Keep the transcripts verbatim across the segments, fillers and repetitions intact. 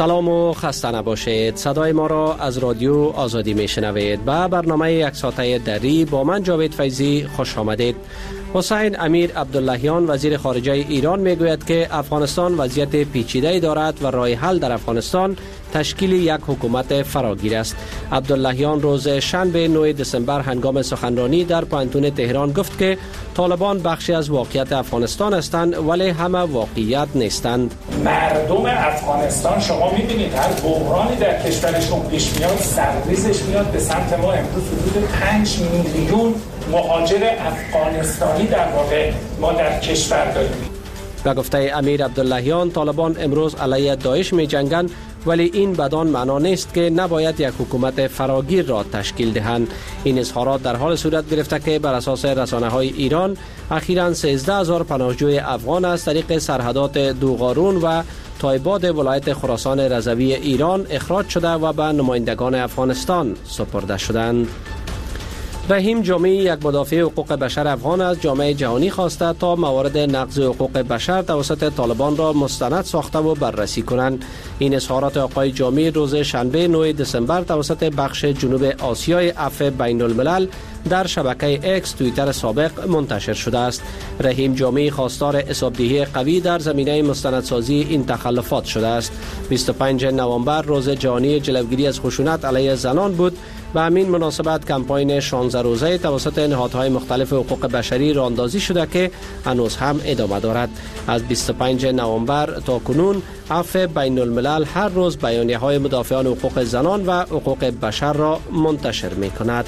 سلام و خسته نباشید. صدای ما را از رادیو آزادی میشنوید. به برنامه یک ساعته دری با من جاوید فیضی خوش آمدید. حسین امیر عبداللهیان وزیر خارجه ایران میگوید که افغانستان وضعیت پیچیده‌ای دارد و راه حل در افغانستان تشکیل یک حکومت فراگیر است. عبداللهیان روز شنبه نه دسامبر هنگام سخنرانی در پوهنتون تهران گفت که طالبان بخشی از واقعیت افغانستان هستند ولی همه واقعیت نیستند. مردم افغانستان شما می‌بینید هر بحرانی در کشورشون پیش میاد سرریزش میاد به سمت ما. امروز حدود پنج میلیون مهاجر افغانستانی در واقع ما در کشور داریم. و گفته امیر عبداللهیان طالبان امروز علیه داعش می جنگند ولی این بدان معنا نیست که نباید یک حکومت فراگیر را تشکیل دهند. این اظهارات در حال صورت گرفته که بر اساس رسانه‌های ایران اخیراً سیزده هزار پناهجوی افغان از طریق سرحدات دوغارون و تایباد ولایت خراسان رضوی ایران اخراج شده و به نمایندگان افغانستان سپرده شدند. رحیم جامی یک مدافع حقوق بشر افغان از جامعه جهانی خواسته تا موارد نقض حقوق بشر توسط طالبان را مستند ساخته و بررسی کنند. این اظهارات آقای جامی روز شنبه نه دسامبر توسط بخش جنوب آسیای عفو بین الملل در شبکه اکس توییتر سابق منتشر شده است. رحیم جامی خواستار حسابدهی قوی در زمینه مستندسازی این تخلفات شده است. بیست و پنجم نوامبر روز جهانی جلوگیری از خشونت علیه زنان بود. به همین مناسبت کمپاین شانزده روزه توسط نهادهای مختلف حقوق بشری راهاندازی شده که هنوز هم ادامه دارد. از بیست و پنجم نوامبر تا کنون عفو بین الملل هر روز بیانیه‌های مدافعان حقوق زنان و حقوق بشر را منتشر می‌کند.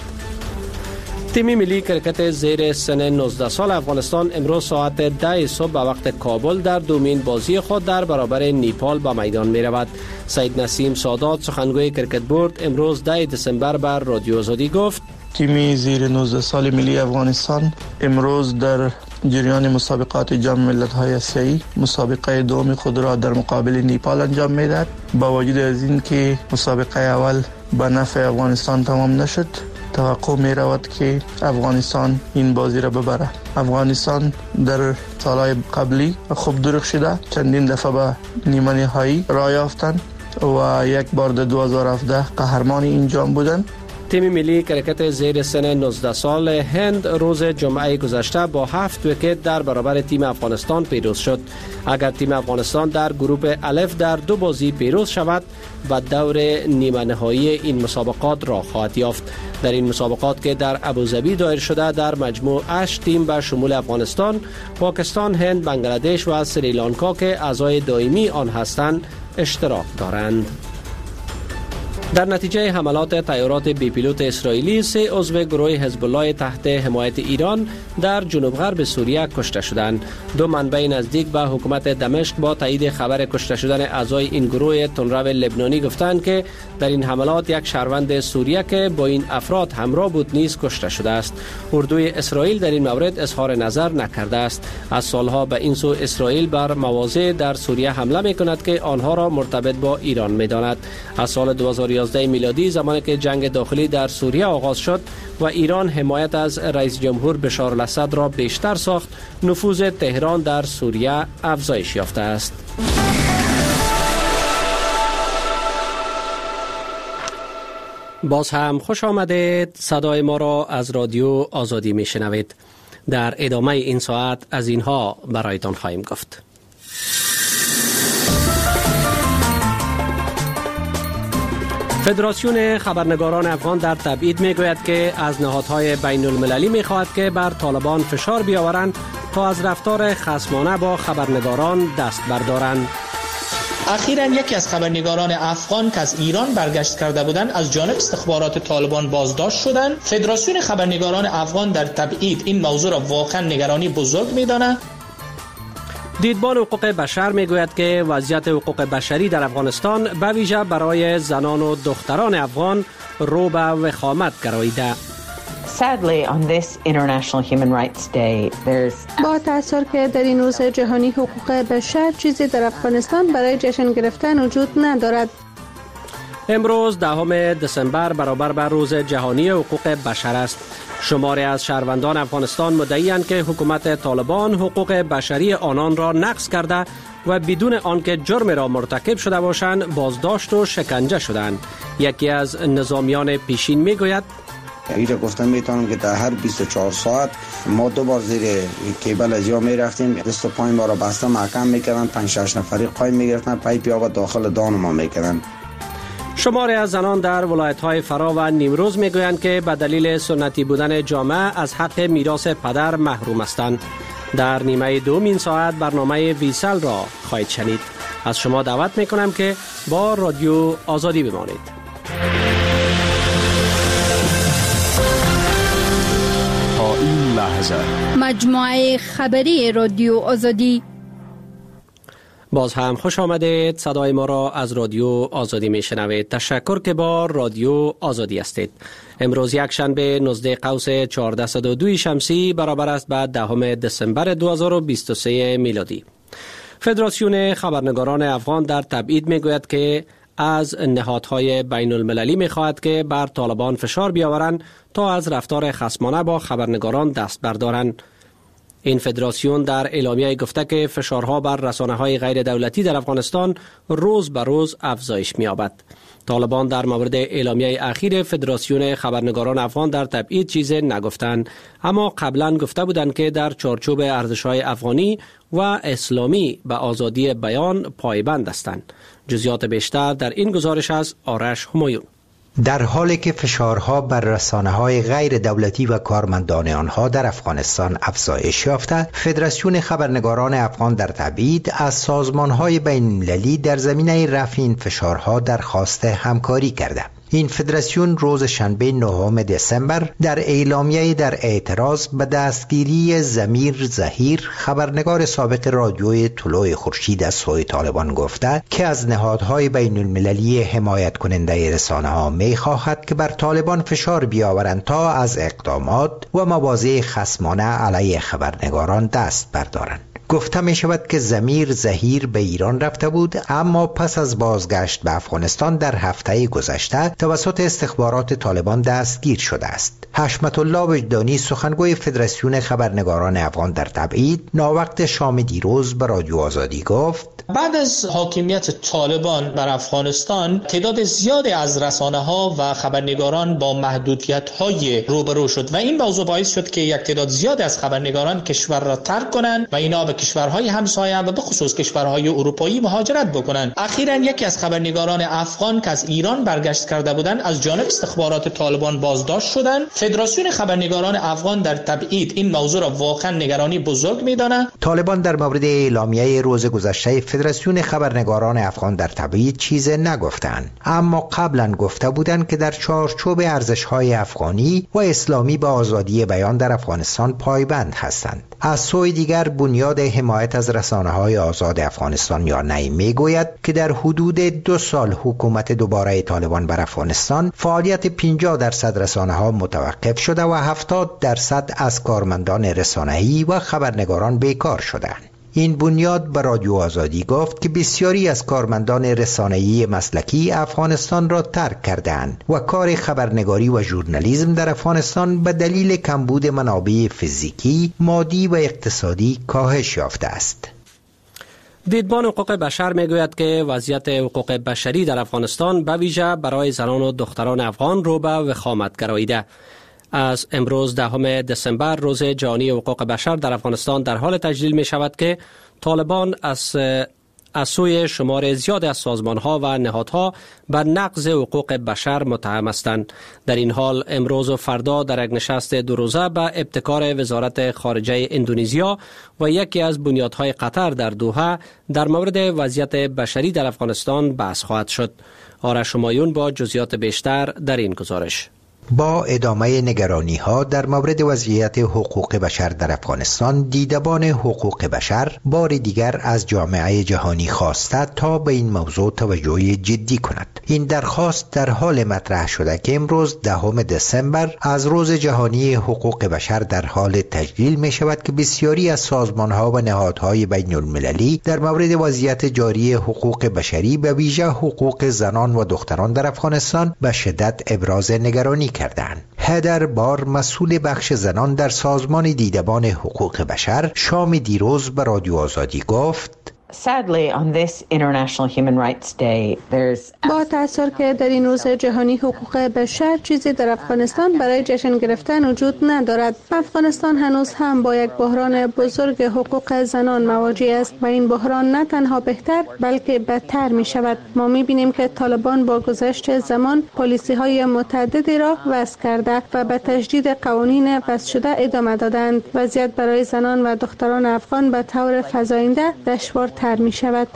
تیم ملی کرکت زیر سن نوزده سال افغانستان امروز ساعت ده صبح به وقت کابل در دومین بازی خود در برابر نیپال به میدان می رود. سید نسیم سادات سخنگوی کرکت بورد امروز ده دسامبر بر رادیو آزادی گفت تیم زیر نوزده سال ملی افغانستان امروز در جریان مسابقات جام ملت‌های آسیایی مسابقه دوم خود را در مقابل نیپال انجام می‌دهد. با وجود از این که مسابقه اول به نفع افغانستان تمام نشد، توقع می رود که افغانستان این بازی را ببره. افغانستان در سالهای قبلی خوب درخشیده، چندین دفعه به نیمه نهایی راه یافتند و یک بار در دو هزار و هفده قهرمان این جام بودند. تیم ملی کرکت زیر سن نوزده سال هند روز جمعه گذشته با هفت ویکت در برابر تیم افغانستان پیروز شد. اگر تیم افغانستان در گروه الف در دو بازی پیروز شود و دور نیمه نهایی این مسابقات را خواهد یافت. در این مسابقات که در ابوظبی دایر شده در مجموع هشت تیم به شمول افغانستان، پاکستان، هند، بنگلادش و سریلانکا که اعضای دائمی آن هستند اشتراک دارند. در نتیجه حملات طیارات بی پیلوت اسرائیلی سه عضو گروه حزب الله تحت حمایت ایران در جنوب غرب سوریه کشته شدند. دو منبع نزدیک به حکومت دمشق با تایید خبر کشته شدن اعضای این گروه تندرو لبنانی گفتند که در این حملات یک شهروند سوریه که با این افراد همراه بود نیز کشته شده است. اردوی اسرائیل در این مورد اظهار نظر نکرده است. از سالها به این سو اسرائیل بر مواضع در سوریه حمله می‌کند که آنها را مرتبط با ایران می‌داند. از سال دو هزار و یازده میلادی زمانی که جنگ داخلی در سوریه آغاز شد و ایران حمایت از رئیس جمهور بشار الاسد را بیشتر ساخت، نفوذ تهران در سوریه افزایش یافته است. باز هم خوش آمدید. صدای ما را از رادیو آزادی میشنوید. در ادامه این ساعت از اینها برایتان خواهیم گفت. فدراسیون خبرنگاران افغان در تبعید میگوید که از نهادهای بین المللی میخواهد که بر طالبان فشار بیاورند تا از رفتار خصمانه با خبرنگاران دست بردارند. اخیراً یکی از خبرنگاران افغان که از ایران برگشت کرده بودند از جانب استخبارات طالبان بازداشت شدند. فدراسیون خبرنگاران افغان در تبعید این موضوع را واقعاً نگرانی بزرگ می‌داند. دیدبان حقوق بشر میگوید که وضعیت حقوق بشری در افغانستان به ویژه برای زنان و دختران افغان رو به وخامت گراییده. Sadly, on this International Human Rights Day, there's با تأثیر که در این روز جهانی حقوق بشر چیزی در افغانستان برای جشن گرفتن وجود ندارد. امروز دهم دسامبر برابر بر روز جهانی حقوق بشر است. شماری از شهروندان افغانستان مدعی‌اند که حکومت طالبان حقوق بشری آنان را نقض کرده و بدون آنکه جرم را مرتکب شده باشند بازداشت و شکنجه شدند. یکی از نظامیان پیشین میگوید ایره گفتم میتونم که در هر بیست و چهار ساعت ما دو بار زیر کیبل از جا میرفتیم، دست و پای ما را بسته محکم میکردن، پنج شش نفری قایم میگرفتن، پایپ آب داخل دان ما میکردن. شماری از زنان در ولایت‌های فرا و نیمروز میگویند که به دلیل سنتی بودن جامعه از حق میراث پدر محروم هستند. در نیمه دوم این ساعت برنامه ویسل را خواهید شنید. از شما دعوت میکنم که با رادیو آزادی بمانید. تا این لحظه مجموعه خبری رادیو آزادی. باز هم خوش آمدید. صدای ما را از رادیو آزادی می شنوید. تشکر که با رادیو آزادی هستید. امروز یک شنبه نوزده قوس چهارصد و دو شمسی برابر است با دهم دسامبر دو هزار و بیست و سه میلادی. فدراسیون خبرنگاران افغان در تبعید می گوید که از نهادهای بین المللی می خواهد که بر طالبان فشار بیاورند تا از رفتار خصمانه با خبرنگاران دست بردارند. این فدراسیون در اعلامیه گفته که فشارها بر رسانه‌های غیر دولتی در افغانستان روز به روز افزایش می‌یابد. طالبان در مورد اعلامیه اخیر فدراسیون خبرنگاران افغان در تبعید چیزی نگفتند، اما قبلا گفته بودند که در چارچوب ارزش‌های افغانی و اسلامی به آزادی بیان پایبند هستند. جزئیات بیشتر در این گزارش از آرش همایون. در حالی که فشارها بر رسانه‌های غیر دولتی و کارمندان آنها در افغانستان افزایش یافته، فدراسیون خبرنگاران افغان در تبعید از سازمان‌های بین‌المللی در زمینه رفع این فشارها درخواست همکاری کرده. این فدراسیون روز شنبه نهم دسامبر در اعلامیه در اعتراض به دستگیری ضمیر ظهیر، خبرنگار سابق رادیوی طلوع خورشید از سوی طالبان گفته که از نهادهای بین المللی حمایت کننده رسانه ها می خواهد که بر طالبان فشار بیاورند تا از اقدامات و مواضع خصمانه علیه خبرنگاران دست بردارند. گفته می شود که ضمیر ظهیر به ایران رفته بود، اما پس از بازگشت به افغانستان در هفته گذشته توسط استخبارات طالبان دستگیر شده است. حشمت الله وجدانی، سخنگوی فدراسیون خبرنگاران افغان در تبعید، ناوقت شام دیروز به رادیو آزادی گفت بعد از حاکمیت طالبان بر افغانستان تعداد زیادی از رسانه‌ها و خبرنگاران با محدودیت‌های روبرو شد و این موضوع باعث شد که یک تعداد زیادی از خبرنگاران کشور را ترک کنند و اینا به کشورهای همسایه و به خصوص کشورهای اروپایی مهاجرت بکنند. اخیراً یکی از خبرنگاران افغان که از ایران برگشت کرده بودند از جانب استخبارات طالبان بازداشت شدند. فدراسیون خبرنگاران افغان در تبعید این موضوع را واقعاً نگرانی بزرگ می‌داند. طالبان در مورد اعلامیه روز گذشته فدراسیون خبرنگاران افغان در تبعید چیز نگفتند، اما قبلا گفته بودند که در چارچوب ارزش‌های افغانی و اسلامی به آزادی بیان در افغانستان پایبند هستند. از سوی دیگر بنیاد حمایت از رسانه‌های آزاد افغانستان یا نی میگوید که در حدود دو سال حکومت دوباره طالبان بر افغانستان فعالیت پنجاه درصد رسانه‌ها متوقف شده و هفتاد درصد از کارمندان رسانه‌ای و خبرنگاران بیکار شدند. این بنیاد به رادیو آزادی گفت که بسیاری از کارمندان رسانه‌ای مسلکی افغانستان را ترک کردند و کار خبرنگاری و ژورنالیسم در افغانستان به دلیل کمبود منابع فیزیکی، مادی و اقتصادی کاهش یافته است. دیدبان حقوق بشر میگوید که وضعیت حقوق بشری در افغانستان به ویژه برای زنان و دختران افغان رو به وخامت گراییده. از امروز دهم دسامبر روز جهانی حقوق بشر در افغانستان در حال تجلیل می شود که طالبان از از سوی شمار زیاد از سازمان‌ها و نهادها بر نقض حقوق بشر متهم هستند. در این حال امروز و فردا در یک نشست دو روزه به ابتکار وزارت خارجه اندونزیا و یکی از بنیادهای قطر در دوحه در مورد وضعیت بشری در افغانستان بحث خواهد شد. آرش همایون با جزئیات بیشتر در این گزارش. با ادامه نگرانی ها در مورد وضعیت حقوق بشر در افغانستان، دیدبان حقوق بشر بار دیگر از جامعه جهانی خواسته تا به این موضوع توجه جدی کند. این درخواست در حال مطرح شده که امروز دهم دسامبر از روز جهانی حقوق بشر در حال تجلیل می شود که بسیاری از سازمان ها و نهادهای بین المللی در مورد وضعیت جاری حقوق بشری به ویژه حقوق زنان و دختران در افغانستان به شدت ابراز نگرانی کردند. هدر بار، مسئول بخش زنان در سازمان دیدبان حقوق بشر، شام دیروز به رادیو آزادی گفت: Sadly, on this International Human Rights Day, there's... با تأثیر که در این روز جهانی حقوق بشر چیزی در افغانستان برای جشن گرفتن وجود ندارد. افغانستان هنوز هم با یک بحران بزرگ حقوق زنان مواجه است و این بحران نه تنها بهتر بلکه بدتر می شود. ما می بینیم که طالبان با گذشت زمان پالیسی های متعددی را وضع کرده و به تجدید قوانین وضع شده ادامه دادند. وضعیت برای زنان و دختران افغان به طور فزاینده دشوارتر می شود.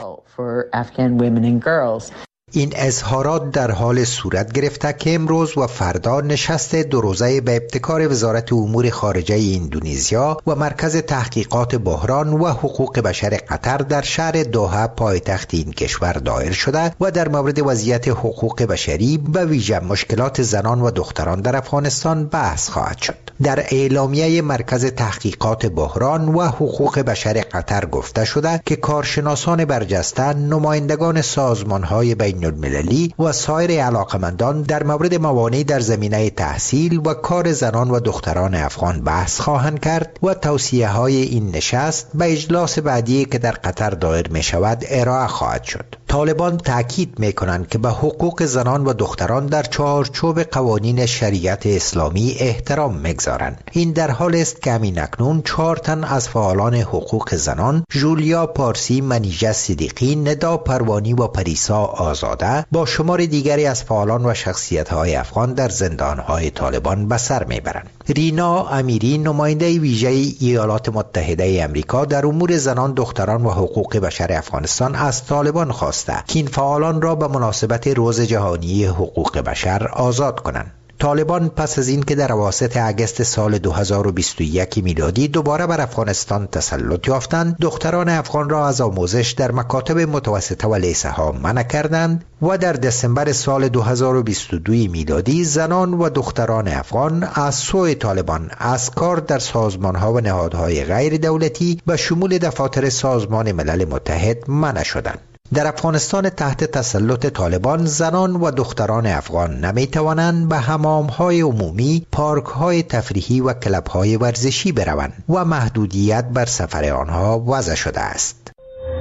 این اظهارات در حال صورت گرفته که امروز و فردا نشست دو روزه به ابتکار وزارت امور خارجه اندونزیا و مرکز تحقیقات بحران و حقوق بشر قطر در شهر دوحه پایتخت این کشور دایر شده و در مورد وضعیت حقوق بشری به ویژه مشکلات زنان و دختران در افغانستان بحث خواهد شد. در اعلامیه مرکز تحقیقات بحران و حقوق بشر قطر گفته شده که کارشناسان برجسته، نمایندگان سازمان‌های بین المللی و سایر علاقمندان در مورد موانع در زمینه تحصیل و کار زنان و دختران افغان بحث خواهند کرد و توصیه‌های این نشست به اجلاس بعدی که در قطر دایر می شود ارائه خواهد شد. طالبان تاکید می کنند که به حقوق زنان و دختران در چارچوب قوانین شریعت اسلامی احترام می‌گذارند. این در حال است که همین اکنون چهار تن از فعالان حقوق زنان، جولیا پارسی، منیژه صدیقی، ندا پروانی و پریسا آزاده، با شمار دیگری از فعالان و شخصیت‌های افغان در زندان‌های طالبان به سر می‌برند. رینا امیری، نماینده ویژه ایالات متحده آمریکا در امور زنان، دختران و حقوق بشر افغانستان، از طالبان خواسته که این فعالان را به مناسبت روز جهانی حقوق بشر آزاد کنند. طالبان پس از این که در اواسط اگست سال دو هزار و بیست و یک میلادی دوباره بر افغانستان تسلط یافتند، دختران افغان را از آموزش در مکاتب متوسطه و لیسه ها منع کردند و در دسامبر سال دو هزار و بیست و دو میلادی زنان و دختران افغان از سوی طالبان از کار در سازمان ها و نهادهای غیر دولتی به شمول دفاتر سازمان ملل متحد منع شدند. در افغانستان تحت تسلط طالبان زنان و دختران افغان نمی توانند به حمام‌های عمومی، پارک‌های تفریحی و کلب‌های ورزشی بروند و محدودیت بر سفر آنها وضع شده است.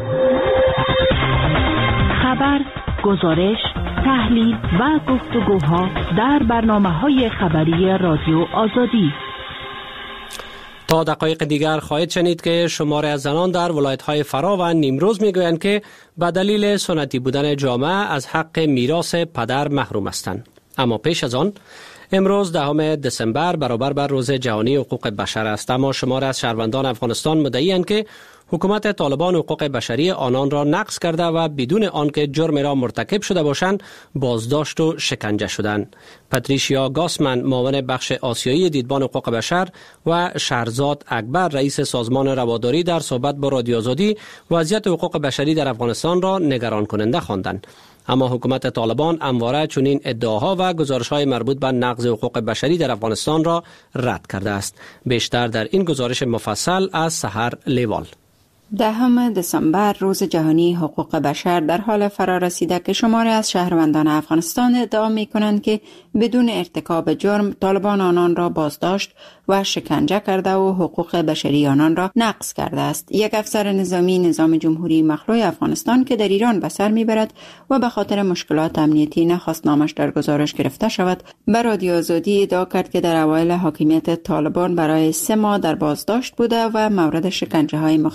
خبر، گزارش، تحلیل و گفتگوها در برنامه‌های خبری رادیو آزادی. تا دقایق دیگر خواهید شنید که شماره از زنان در ولایت‌های فرا و نیمروز می‌گویند که به دلیل سنتی بودن جامعه از حق میراث پدر محروم هستند. اما پیش از آن امروز دهم دسامبر برابر بر روز جهانی حقوق بشر است، اما شماره از شهروندان افغانستان مدعی‌اند که حکومت طالبان حقوق بشری آنان را نقض کرده و بدون آنکه جرم را مرتکب شده باشند بازداشت و شکنجه شدند. پاتریشیا گاسمن، معاون بخش آسیایی دیدبان حقوق بشر، و شهرزاد اکبر، رئیس سازمان رواداری، در صحبت با رادیو آزادی وضعیت حقوق بشری در افغانستان را نگران کننده خواندند. اما حکومت طالبان همواره چنین ادعاها و گزارش‌های مربوط به نقض حقوق بشری در افغانستان را رد کرده است. بیشتر در این گزارش مفصل از سحر لیوال. دهم دسامبر روز جهانی حقوق بشر در حال فرا رسیده که شماری از شهروندان افغانستان ادعا می کنند که بدون ارتکاب جرم طالبان آنان را بازداشت و شکنجه کرده و حقوق بشری آنان را نقض کرده است. یک افسر نظامی نظام جمهوری مخلوع افغانستان که در ایران به سر میبرد و به خاطر مشکلات امنیتی نخواست نامش در گزارش گرفته شود، به رادیو آزادی ادعا کرد که در اوایل حاکمیت طالبان برای سه ماه در بازداشت بوده و مورد شکنجه های مختلف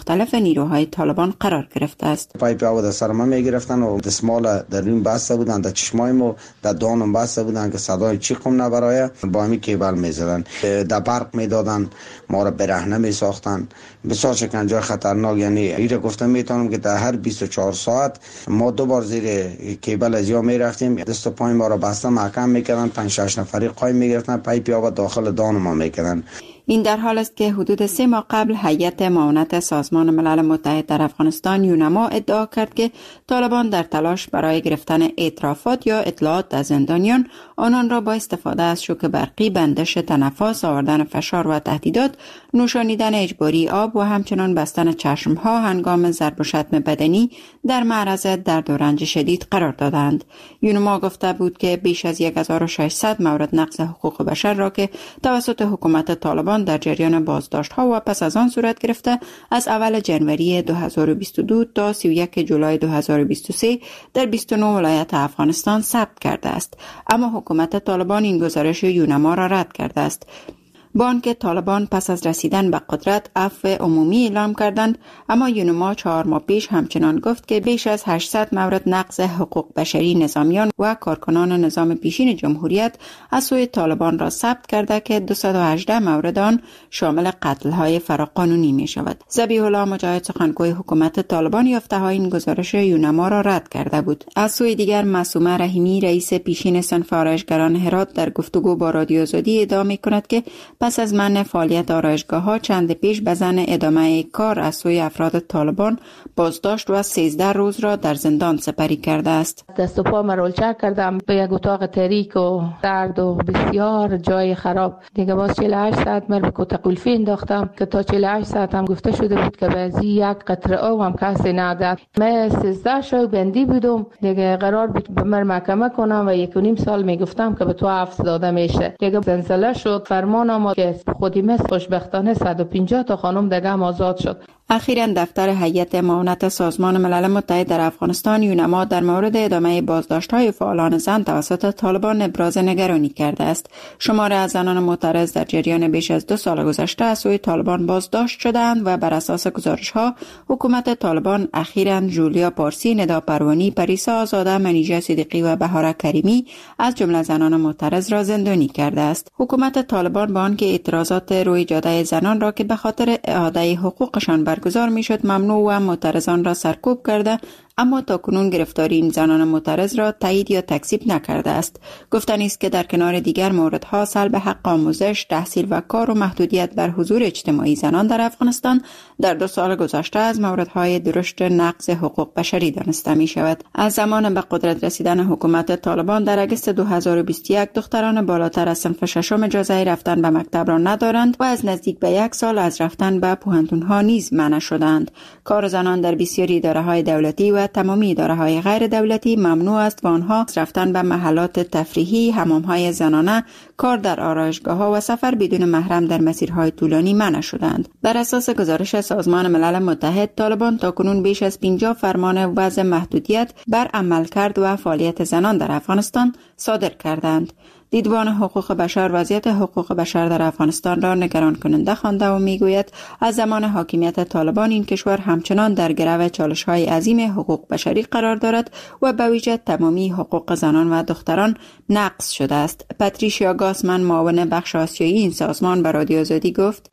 نیروهای طالبان قرار گرفته است. پایپ آب در سر ما میگرفتن و دستمال در این بسته بودن، در چشمایم و در دانم بسته بودن که صدای چیقم نبرایه، با همین کیبل میزدن، در برق میدادن، ما را برهنه میساختن، بسیار شکنجه خطرناک. یعنی ایره گفتم میتونم که در هر بیست و چهار ساعت ما دو بار زیر کیبل از یا میرفتیم، دست و پای ما را بسته محکم میکردن، پنج شش نفری قایم میگرفتن، پایپ آب داخل دان ما میکردن. این در حال است که حدود سه ماه قبل هیئت معاونت سازمان ملل متحد در افغانستان یونما ادعا کرد که طالبان در تلاش برای گرفتن اعترافات یا اطلاعات از زندانیان آنان را با استفاده از شوک برقی، بندش تنفس، آوردن فشار و تهدیدات، نوشانیدن اجباری آب و همچنان بستن چشمها هنگام ضرب و شتم بدنی در معرض درد و رنج شدید قرار دادند. یونما گفته بود که بیش از هزار و ششصد مورد نقض حقوق بشر را که توسط حکومت طالبان در جریان بازداشت‌ها و پس از آن صورت گرفته از اول جنوری دو هزار و بیست و دو تا سی و یک جولای دو هزار و بیست و سه در بیست و نه ولایت افغانستان ثبت کرده است، اما حکومت طالبان این گزارش یونما را رد کرده است. با آنکه طالبان پس از رسیدن به قدرت عفو عمومی اعلام کردند، اما یونما چهار ماه پیش همچنان گفت که بیش از هشتصد مورد نقض حقوق بشری نظامیان و کارکنان نظام پیشین جمهوریت از سوی طالبان را ثبت کرده که دویست و هجده مورد آن شامل قتل‌های فراقانونی می شود. ذبیح الله مجاهد سخنگوی حکومت طالبان یافته‌های این گزارش یونما را رد کرده بود. از سوی دیگر معصومه رحیمی رئیس پیشین صنف آرایشگران هرات در گفتگو با رادیو آزادی ادعا می‌کند که پس از منع فعالیت آرایشگاه‌ها چند پیش به ضمن ادامه کار از سوی افراد طالبان بازداشت و سیزده روز را در زندان سپری کرده است. دست و پا مرولچک کردم به یک اتاق تاریک و درد و بسیار جای خراب. دیگه باز چهل و هشت ساعت مر به کت قلفی انداختم که تا چهل و هشت ساعت هم گفته شده بود که بعضی یک قطره آب هم کسی نداد. من سیزده شو بندی بودم، دیگه قرار بود به من محکمه کنم و یک و نیم سال میگفتم که به تو عفو داده میشه. دیگه زلزله شد، فرمان آمد که خودی مثل خوشبختانه صد و پنجاه تا خانم دیگه هم آزاد شد. اخیراً دفتر هیئت معاونت سازمان ملل متحد در افغانستان یونما در مورد ادامه بازداشت‌های فعالان زن توسط طالبان ابراز نگرانی کرده است. شمار از زنان معترض در جریان بیش از دو سال گذشته از سوی طالبان بازداشت شدند و بر اساس گزارش‌ها حکومت طالبان اخیراً جولیا پارسی، ندا پروانی، پریسا آزاده، منیژه صدیقی و بهاره کریمی از جمله زنان معترض را زندانی کرده است. حکومت طالبان با آنکه اعتراضات روی جاده زنان را که به خاطر اعاده حقوقشان برگزار میشد ممنوع و معترضان را سرکوب کرده، اما تاکنون گرفتاری این زنان معترض را تایید یا تکذیب نکرده است. گفتنی است که در کنار دیگر موردها سلب حق آموزش، تحصیل و کار و محدودیت بر حضور اجتماعی زنان در افغانستان در دو سال گذشته از موردهای درشت نقض حقوق بشری دانسته می شود. از زمان به قدرت رسیدن حکومت طالبان در اگست دو هزار و بیست و یک دختران بالاتر از صنف ششم اجازه رفتن به مکتب را ندارند و از نزدیک به یک سال از رفتن به پوهنتون‌ها نیز منع شدند. کار زنان در بسیاری اداره‌های دولتی و تمامی اداره‌های غیر دولتی ممنوع است و آنها رفتن به محلات تفریحی، حمام‌های زنانه، کار در آرایشگاه‌ها و سفر بدون محرم در مسیرهای طولانی منع شدند. بر اساس گزارش سازمان ملل متحد، طالبان تاکنون بیش از پنجاه فرمان وضع محدودیت بر عملکرد و فعالیت زنان در افغانستان صادر کردند. دیدبان حقوق بشر وضعیت حقوق بشر در افغانستان را نگران کننده خوانده و میگوید از زمان حاکمیت طالبان این کشور همچنان در گرو چالش‌های عظیم حقوق بشری قرار دارد و به ویژه تمامی حقوق زنان و دختران نقض شده است. پاتریشیا گاسمن، معاون بخش آسیایی این سازمان، به رادیو آزادی گفت: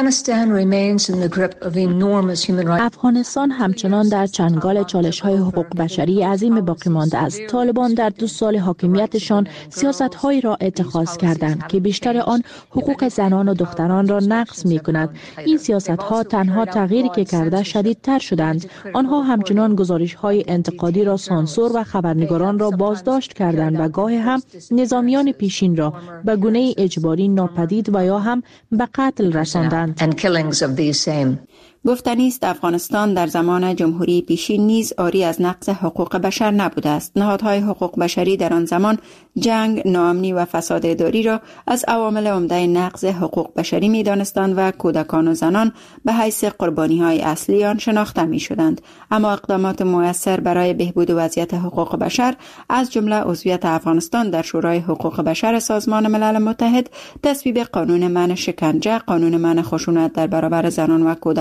افغانستان همچنان در چنگال چالش‌های حقوق بشری عظیم باقی مانده است. طالبان در دو سال حاکمیتشان سیاست‌هایی را اتخاذ کردند که بیشتر آن حقوق زنان و دختران را نقض می‌کند. این سیاست‌ها تنها تغییری که کرده شدیدتر شدند. آنها همچنان گزارش‌های انتقادی را سانسور و خبرنگاران را بازداشت کردند و گاهی هم نظامیان پیشین را به گونه اجباری ناپدید و یا هم به قتل رساندند. گفتنی است افغانستان در زمان جمهوری پیشین نیز عاری از نقض حقوق بشر نبوده است. نهادهای حقوق بشری در آن زمان جنگ، ناامنی و فساد اداری را از عوامل عمده نقض حقوق بشری می دانستند و کودکان و زنان به حیث قربانی‌های اصلی آن شناخته می شدند. اما اقدامات مؤثر برای بهبود وضعیت حقوق بشر از جمله عضویت افغانستان در شورای حقوق بشر سازمان ملل متحد، تصویب قانون منع شکنجه، قانون منع خشونت در برابر زنان و کودکان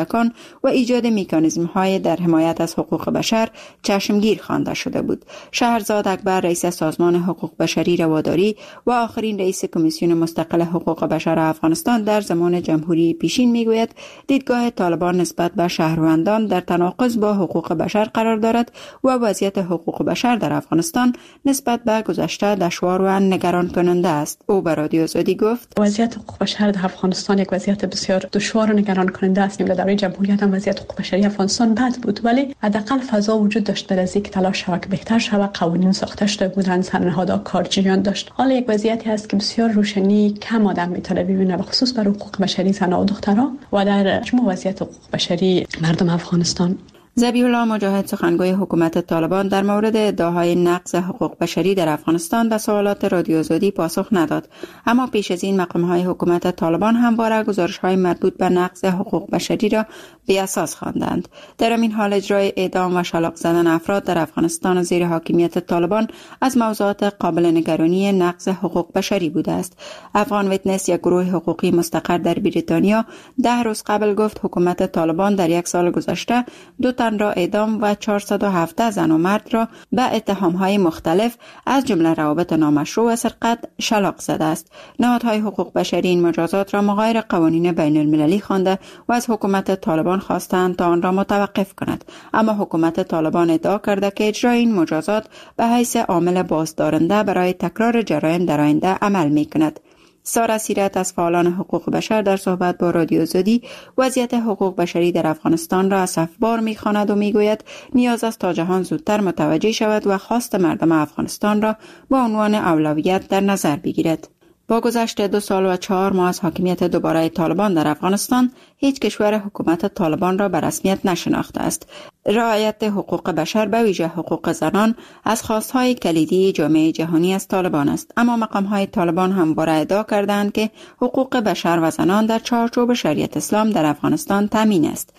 کودکان و ایجاد مکانیزم های در حمایت از حقوق بشر چشمگیر خوانده شده بود. شهرزاد اکبر رئیس سازمان حقوق بشری رواداری و آخرین رئیس کمیسیون مستقل حقوق بشر افغانستان در زمان جمهوری پیشین میگوید دیدگاه طالبان نسبت به شهروندان در تناقض با حقوق بشر قرار دارد و وضعیت حقوق بشر در افغانستان نسبت به گذشته دشوار و نگران کننده است. او به رادیو آزادی گفت وضعیت حقوق بشر در افغانستان یک وضعیت بسیار دشوار و نگران کننده است. در دوره جمهوریت هم وضعیت حقوق بشری افغانستان بد بود، ولی حداقل فضا وجود داشت برای اینکه تلاش شود که بهتر شود. قوانین ساخته شده بودند، سرنهادها کارجویان داشت. حالا یک وضعیتی هست که بسیار روشنی کم آدم میتونه ببینه، به خصوص برای حقوق بشری زنان و دختران و در مجموع وضعیت حقوق بشری مردم افغانستان. ذبیح الله مجاهد سخنگوی حکومت طالبان در مورد ادعاهای نقض حقوق بشری در افغانستان به سوالات رادیو آزادی پاسخ نداد، اما پیش از این مقام‌های حکومت طالبان همواره گزارش‌های مربوط به نقض حقوق بشری را بی اساس خواندند. در این حال اجرای اعدام و شلاق زدن افراد در افغانستان زیر حاکمیت طالبان از موضوعات قابل نگرانی نقض حقوق بشری بوده است. افغان ویتنس، یک گروه حقوقی مستقر در بریتانیا، ده روز قبل گفت حکومت طالبان در یک سال گذشته دو تن را اعدام و چهارصد و هفده زن و مرد را به اتهام‌های مختلف از جمله روابط نامشروع و سرقت شلاق زده است. نهادهای حقوق بشری این مجازات را مغایر قوانین بین المللی خوانده و از حکومت طالبان خواستند تا آن را متوقف کند، اما حکومت طالبان ادعا کرده که اجرای این مجازات به حیث عامل بازدارنده برای تکرار جرایم در آینده عمل می‌کند. سارا سیرت از فعالان حقوق بشر در صحبت با رادیو آزادی وضعیت حقوق بشری در افغانستان را اسفبار می‌خواند و میگوید نیاز است تا جهان زودتر متوجه شود و خواست مردم افغانستان را به عنوان اولویت در نظر بگیرد. با گذشت دو سال و چهار ماه از حاکمیت دوباره طالبان در افغانستان، هیچ کشور حکومت طالبان را به رسمیت نشناخته است. رعایت حقوق بشر به ویژه حقوق زنان از خواستهای کلیدی جامعه جهانی از طالبان است، اما مقام‌های طالبان همواره ادعا کردند که حقوق بشر و زنان در چارچوب شریعت اسلام در افغانستان تامین است.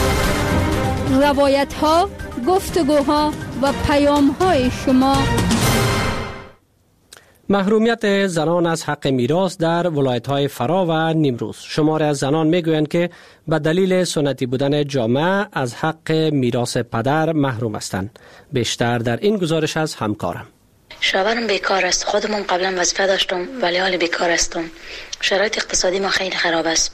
روایت‌ها، گفتگوها و پیام‌های شما. محرومیت زنان از حق میراث در ولایت‌های فرا و نیمروز. شماری از زنان میگویند که به دلیل سنتی بودن جامعه از حق میراث پدر محروم هستند. بیشتر در این گزارش از همکارم. شوهرم بیکار است. خودمون قبلا وظیفه داشتم ولی حال بیکار هستم. شرایط اقتصادی ما خیلی خراب است.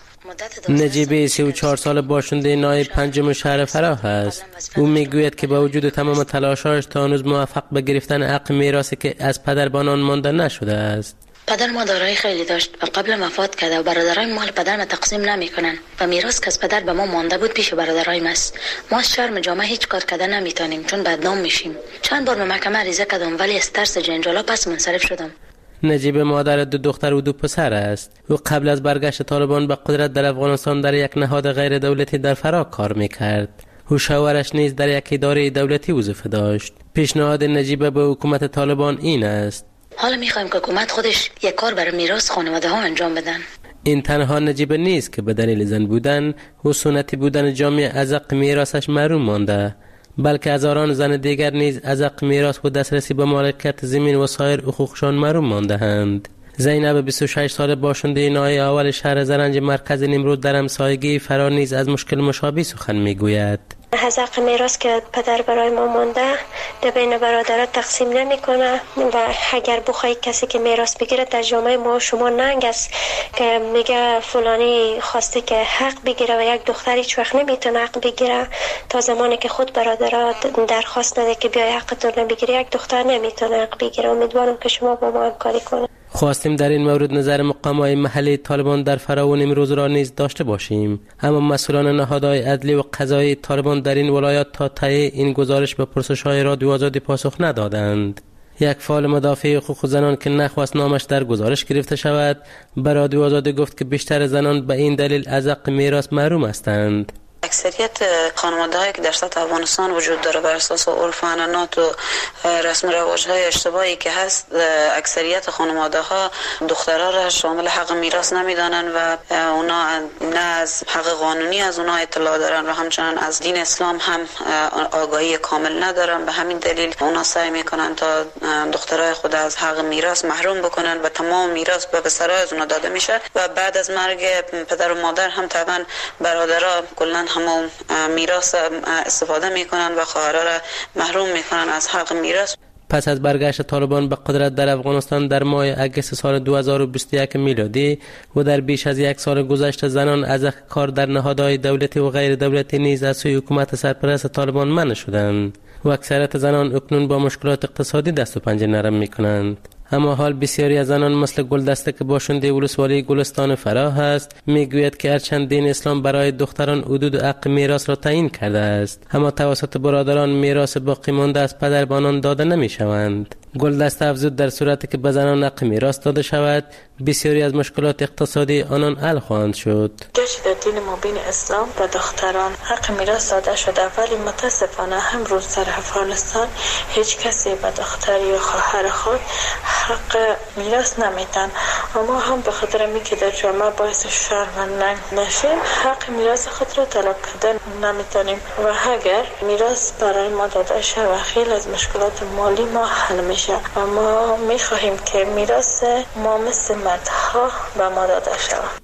نجیب سی و چهار سال باشنده نایب پنجم شهر فراه است. او میگوید که با وجود تمام تلاش‌هایش تا هنوز موفق به گرفتن حق میراثی که از پدر به آن مانده نشده است. پدر ما دارایی خیلی داشت و قبل وفات کرده و برادرای مال پدر ما تقسیم نمیکنن و میراث که از پدر به ما مانده بود پیش برادرای ماست. ما از شرم جامعه هیچ کار کردن نمیتونیم چون بدنام میشیم. چند بار به محکمه عریضه کردم ولی از ترس جنجالا پس منصرف شدم. نجیب مادر دو دختر و دو پسر است. او قبل از برگشت طالبان به قدرت در افغانستان در یک نهاد غیر دولتی در فراه کار میکرد. او شوهرش نیز در یک اداره دولتی وظیفه داشت. پیشنهاد نجیب به حکومت طالبان این است: حالا میخوایم که حکومت خودش یک کار برای میراث خانواده ها انجام بدن. این تنها نجیب نیست که به دلیل زن بودن و سنتی بودن جامعه از حق میراثش محروم مانده، بلکه هزاران زن دیگر نیز از حق میراث و دسترسی به مالکیت زمین و سایر حقوقشان محروم مانده‌اند. زینب بیست و شش ساله باشنده نای اول شهر زرنج مرکز نیمروز در همسایگی فرا نیز از مشکل مشابه سخن میگوید. از حق میراث که پدر برای ما مانده در بین برادرها تقسیم نمیکنه و اگر بخوای کسی که میراث بگیره در جامعه ما شما ننگ است که میگه فلانی خواسته که حق بگیره و یک دختر هیچ وقت نمیتونه حق بگیره تا زمانی که خود برادرها درخواست نده که بیای حقتون نبگیری یک دختر نمیتونه حق بگیره. امیدوارم که شما با ما همکاری کنید. خواستیم در این مورد نظر مقام‌های محلی طالبان در فرا و نیمروز را نیز داشته باشیم، اما مسئولان نهادهای عدلی و قضایی طالبان در این ولایات تا ته این گزارش به پرسش‌های رادیو آزادی پاسخ ندادند. یک فعال مدافع حقوق زنان که نخواست نامش در گزارش گرفته شود، به رادیو آزادی گفت که بیشتر زنان به این دلیل از حق میراث محروم هستند. اکثریت خانواده‌هایی که در سطح افغانستان وجود داره بر اساس عرف و عنعنات و رسم و رواج‌های اشتباهی که هست، اکثریت خانواده‌ها دخترها را شامل حق میراث نمیدانن و اونا نه از حق قانونی از اونا اطلاع دارن و همچنان از دین اسلام هم آگاهی کامل ندارن. به همین دلیل اونا سعی میکنن تا دخترای خود از حق میراث محروم بکنن و تمام میراث به پسرای از اونا داده میشه و بعد از مرگ پدر و مادر هم طبعا برادرها کلا همون میراث استفاده میکنن و خواهرها را محروم میکنن از حق میراث. پس از برگشت طالبان به قدرت در افغانستان در ماه اگست سال دو هزار و بیست و یک میلادی و در بیش از یک سال گذشته زنان از کار در نهادهای دولتی و غیر دولتی نیز از سوی حکومت سرپرست طالبان منع شدند و اکثریت زنان اکنون با مشکلات اقتصادی دست و پنجه نرم میکنند. اما حال بسیاری از زنان مثل گلدسته که باشنده ولسوالی گلستان فراه است میگوید که هرچند دین اسلام برای دختران حدود حق میراث را تعیین کرده است، اما توسط برادران میراث باقی مانده از پدر به آنان داده نمیشوند. گلدسته افزود در صورتی که به زنان حق میراث داده شود بسیاری از مشکلات اقتصادی آنان حل خواهند شد. گرچه در دین مبین اسلام به دختران حق میراث داده شده ولی متاسفانه امروز در افغانستان هیچ کسی به دختر یا خواهر خود حق میراث نمیدن. اما هم به خاطر اینکه در جامعه باعث شرمندگی نشیم حق میراث خود را طلب کردن نمیتونیم و اگر میراث برای ما داده شود خیلی از مشکلات مالی ما حل میشه. اما میخواهیم که میراث ما مثل مردها به ما داده شود.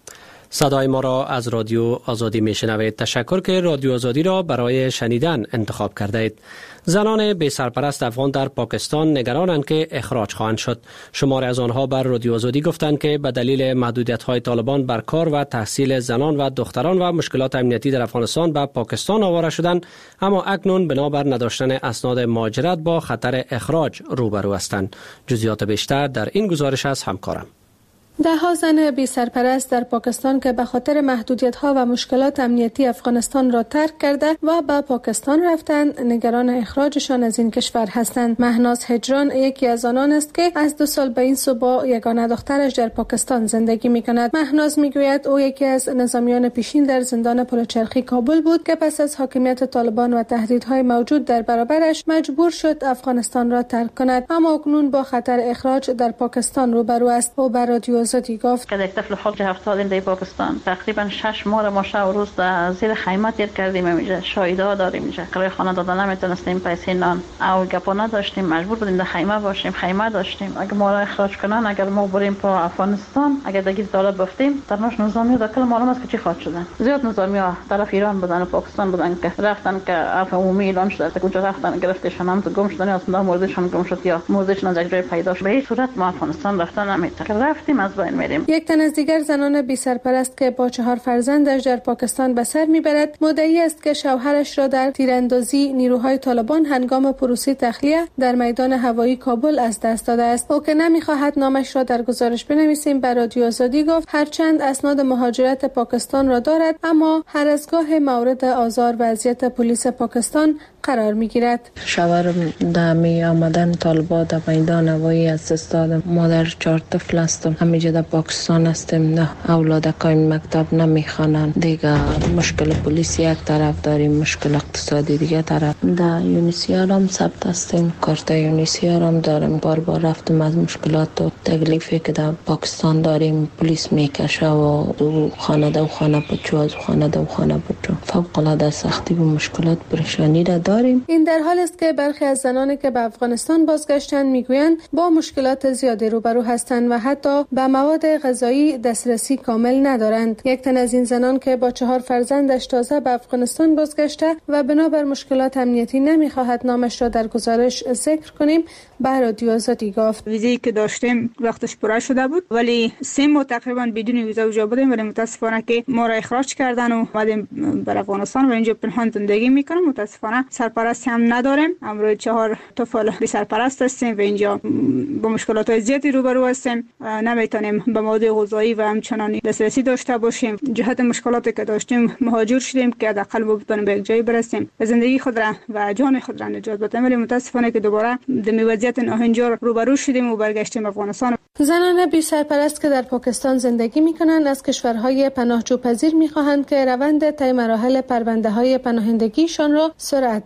صدای ما را از رادیو آزادی میشنوید. تشکر که رادیو آزادی را برای شنیدن انتخاب کرده اید. زنان بی سرپرست افغان در پاکستان نگرانند که اخراج خواهند شد. شماری از آنها بر رادیو آزادی گفتند که به دلیل محدودیت‌های طالبان بر کار و تحصیل زنان و دختران و مشکلات امنیتی در افغانستان به پاکستان آواره شدند، اما اکنون بنابر نداشتن اسناد مهاجرت با خطر اخراج روبرو هستند. جزئیات بیشتر در این گزارش از همکارم. ده‌ها زن بی سرپرست در پاکستان که به خاطر محدودیت‌ها و مشکلات امنیتی افغانستان را ترک کرده و به پاکستان رفتند نگران اخراجشان از این کشور هستند. مهناز هجران یکی از آنان است که از دو سال به این سو با یگانه دخترش در پاکستان زندگی می‌کند. مهناز می‌گوید او یکی از نظامیان پیشین در زندان پلچرخی کابل بود که پس از حاکمیت طالبان و تهدیدهای موجود در برابرش مجبور شد افغانستان را ترک کند، اما اکنون با خطر اخراج در پاکستان روبرو است. او بر رادیو آزادی گفت که یک طفل خود هفتاد در پاکستان تقریبا شش ماه ما شب و روز در زیر خیمه تیر کردیم. میشه شاهدها داریم، میشه کرای خانه دادن نمیتونستیم، پیسه نان او گپا نداشتیم، مجبور بودیم در خیمه باشیم. خیمه داشتیم اگه ما را اخراج کنن، اگر ما بریم تو افغانستان، اگر دیگه دولت بفتیم درناش نظامی در کل معلوم است که چی خواهد شدن. زیاد نظامی ها طرف ایران بودن و پاکستان بودن که رفتن که عفو عمومی اعلان شد که کجا رفتن گرفتشون، هم تو گم شدن اصلا مردشون گم شد یا مردشون از جای پیدا شد. به این صورت ما افغانستان رفتن نمیتونیم، رفتیم از بین میریم. یک تن از دیگر زنان بی سرپرست که با چهار فرزندش در پاکستان به سر میبرد مدعی است که شوهرش را در تیراندازی نیروهای طالبان هنگام پروسه تخلیه در میدان هوایی کابل از دست داده است. او که نمیخواهد نامش را در گزارش بنویسیم به رادیو آزادی گفت هرچند اسناد مهاجرت پاکستان را دارد، اما هر از گاه مورد آزار و اذیت پلیس پاکستان قرار میگیرد. شوهرم در می آمدن طالبان در میدان هوایی از دست دادم. مادر چهار طفل هستم، همیشه در پاکستان هستیم. نه اولاد کاین مکتب نمیخوانند دیگه. مشکل پلیس یک طرف داریم، مشکل اقتصادی دیگه طرف. در یونیسیار هم ثبت هستیم، کارت یونیسیار هم داریم. بار بار رفتم از مشکلات و تکلیفی که در پاکستان داریم پلیس میکشه و دو خانه دو خانه پچو از خانه دو خانه پچو فوق العاده سختی و مشکلات پریشانی را داریم. این در حال است که برخی از زنانی که به افغانستان بازگشتند میگویند با مشکلات زیادی روبرو هستند و حتی به مواد غذایی دسترسی کامل ندارند. یک تن از این زنان که با چهار فرزندش تازه به افغانستان بازگشته و بنابر مشکلات امنیتی نمیخواهد نامش را در گزارش ذکر کنیم به رادیو آزادی گفت ویزایی که داشتیم وقتش پوره شده بود، ولی سه ماه تقریبا بدون ویزا اونجا بودیم، ولی متاسفانه که ما را اخراج کردن و اومدیم بر افغانستان و اینجا پنهان زندگی میکنم. متاسفانه سرپرستی هم نداریم. امروز چهار طفل بی سرپرست هستیم و اینجا با مشکلات زیادی روبرو هستیم. نمیتونیم به مواد غذایی و همچنان دسترسی داشته باشیم. جهت مشکلاتی که داشتیم مهاجر شدیم که حداقل بتونیم به یک جایی برسیم و زندگی خود را و جان خود را نجات بدیم. ولی متاسفانه که دوباره به وضعیت ناهنجار روبرو شدیم و برگشتیم افغانستان. زنان بی سرپرست که در پاکستان زندگی می‌کنند از کشورهای پناهجوپذیر می‌خواهند که روند طی مراحل پرونده‌های پناهندگیشان را سرعت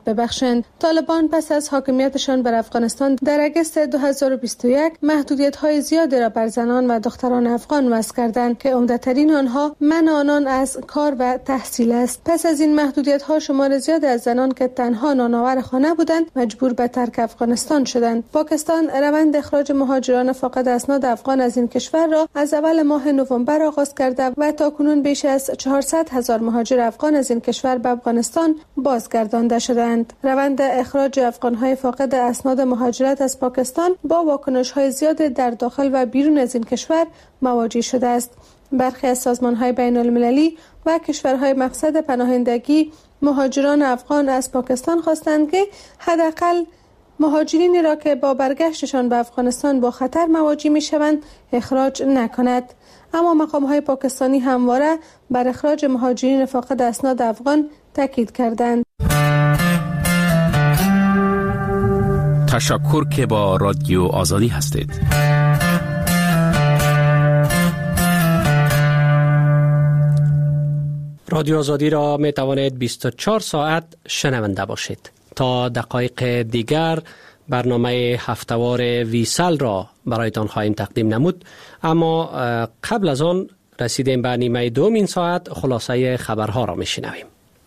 ببخشند. طالبان پس از حاکمیتشان بر افغانستان در اگست دو هزار و بیست و یک محدودیت‌های زیادی را بر زنان و دختران افغان وضع کردند که عمده‌ترین آنها منع آنان از کار و تحصیل است. پس از این محدودیت‌ها شمار زیادی از زنان که تنها نانآور خانه بودند مجبور به ترک افغانستان شدند. پاکستان روند اخراج مهاجران فاقد اسناد افغان از این کشور را از اول ماه نوامبر آغاز کرده و تاکنون بیش از چهارصد هزار مهاجر افغان از این کشور به افغانستان بازگردانده شدند. روند اخراج افغان‌های فاقد اسناد مهاجرت از پاکستان با واکنش‌های زیاد در داخل و بیرون از این کشور مواجه شده است. برخی از سازمان‌های بین‌المللی و کشورهای مقصد پناهندگی مهاجران افغان از پاکستان خواستند که حداقل مهاجرینی را که با برگشتشان به افغانستان با خطر مواجه می‌شوند اخراج نکند. اما مقام‌های پاکستانی همواره بر اخراج مهاجرین فاقد اسناد افغان تاکید کردند. تشکر که با رادیو آزادی هستید. رادیو آزادی را می توانید بیست و چهار ساعت شنونده باشید. تا دقایق دیگر برنامه هفته‌وار ویسال را برایتان خواهیم تقدیم نمود، اما قبل از آن رسیدیم به نیمه دوم این ساعت. خلاصه خبرها را می شنویم.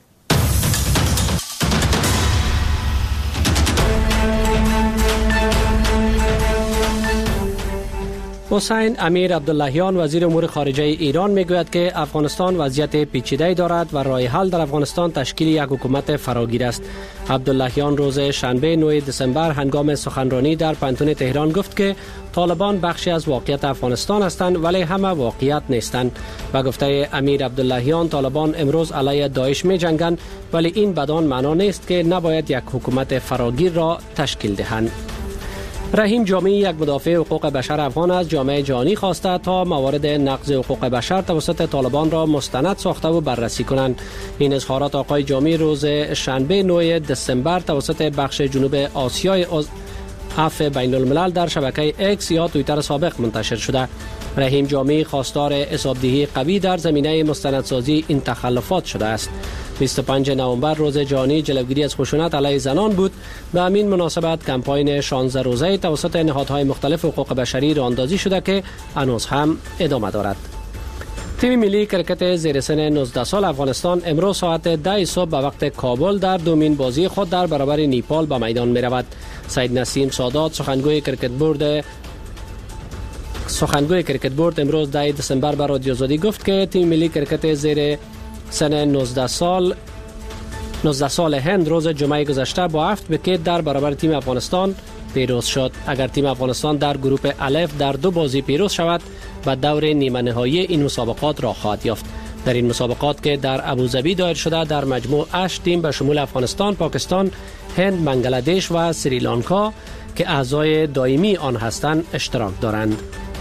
حسین امیر عبداللهیان وزیر امور خارجه ایران میگوید که افغانستان وضعیت پیچیده‌ای دارد و راه حل در افغانستان تشکیل یک حکومت فراگیر است. عبداللهیان روز شنبه نهم دسامبر هنگام سخنرانی در پانتون تهران گفت که طالبان بخشی از واقعیت افغانستان هستند ولی همه واقعیت نیستند. و گفته امیر عبداللهیان طالبان امروز علیه داعش می جنگند ولی این بدان معنا نیست که نباید یک حکومت فراگیر را تشکیل دهند. رحیم جامی، یک مدافع حقوق بشر افغان از جامعه جهانی خواسته تا موارد نقض حقوق بشر توسط طالبان را مستند ساخته و بررسی کنند. این اظهارات آقای جامی روز شنبه نهم دسامبر توسط بخش جنوب آسیای عفو بین الملل در شبکه اکس یا توییتر سابق منتشر شده. رحیم جامی خواستار حسابدهی قوی در زمینه مستندسازی این تخلفات شده است. بیست و پنجم نوامبر روز جهانی جلوگیری از خشونت علیه زنان بود. به همین مناسبت کمپاین شانزده روزه توسط نهادهای مختلف حقوق بشری راه اندازی شده که هنوز هم ادامه دارد. تیم ملی کرکت زیر سن نوزده سال افغانستان امروز ساعت ده صبح به وقت کابل در دومین بازی خود در برابر نیپال به میدان می رود. سید نسیم سادات سخنگوی کرکت بورد سخنگوی کرکت بورد امروز ده دسامبر به رادیو آزادی گفت که تیم ملی کرکت زیر سن نوزده سال نوزده سال هند روز جمعه گذشته با هفت ویکت در برابر تیم افغانستان پیروز شد. اگر تیم افغانستان در گروه الف در دو بازی پیروز شود و دور نیمه نهایی این مسابقات را خواهد یافت. در این مسابقات که در ابوظبی دایر شده در مجموع هشت تیم به شمول افغانستان، پاکستان، هند، بنگلادش و سریلانکا که اعضای دائمی آن هستند اشتراک دارند.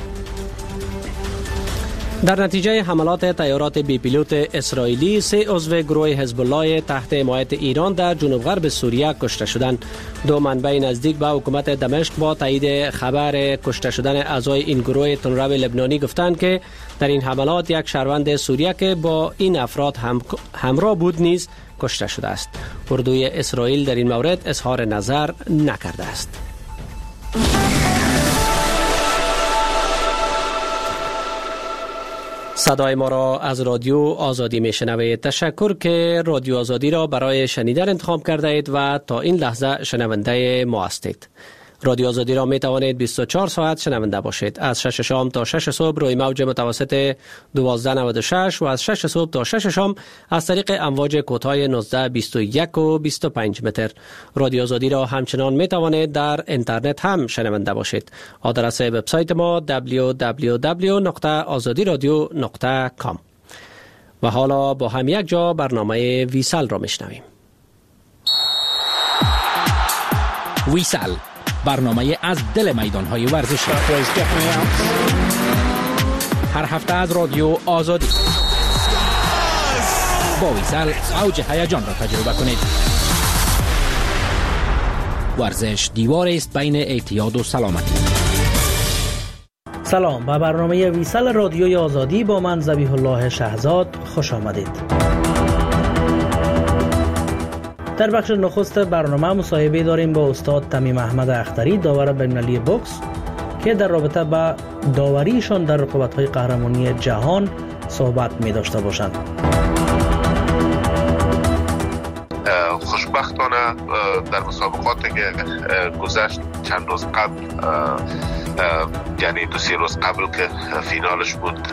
در نتیجه حملات طیارات بی پیلوت اسرائیلی سه عضو گروه حزب الله تحت حمایت ایران در جنوب غرب سوریه کشته شدند. دو منبع نزدیک به حکومت دمشق با تایید خبر کشته شدن اعضای این گروه تندرو لبنانی گفتند که در این حملات یک شهروند سوریه که با این افراد هم همراه بود نیز کشته شده است. اردوی اسرائیل در این مورد اظهار نظر نکرده است. صدای ما را از رادیو آزادی می شنوید. تشکر که رادیو آزادی را برای شنیدن انتخاب کرده اید و تا این لحظه شنونده ما هستید. رادیو آزادی را می توانید بیست و چهار ساعت شنونده باشید. از شش شام تا شش صبح روی موج متوسط دوازده نود و شش و از شش صبح تا شش شام از طریق امواج کوتاه نوزده بیست و یک و بیست و پنج متر. رادیو آزادی را همچنان می توانید در اینترنت هم شنونده باشید. آدرس وبسایت ما دبلیو دبلیو دبلیو نقطه آزادی رادیو نقطه کام. و حالا با هم یک جا برنامه ویسال را میشنویم. ویسال، برنامه از دل میدان‌های ورزشی. هر هفته از رادیو آزادی با ویسال اوج هیجان را تجربه کنید. ورزش دیوار است بین اعتیاد و سلامتی. سلام، به برنامه ویسال رادیوی آزادی با من ذبیح الله شهزاد خوش آمدید. در بخش نخست برنامه مصاحبه داریم با استاد تمیم احمد اختری، داور بین‌المللی بوکس، که در رابطه با داوریشان در رقابت‌های قهرمانی جهان صحبت می داشته باشند. خوشبختانه در مسابقاتی که گذشت چند روز قبل، یعنی دو سه روز قبل که فینالش بود،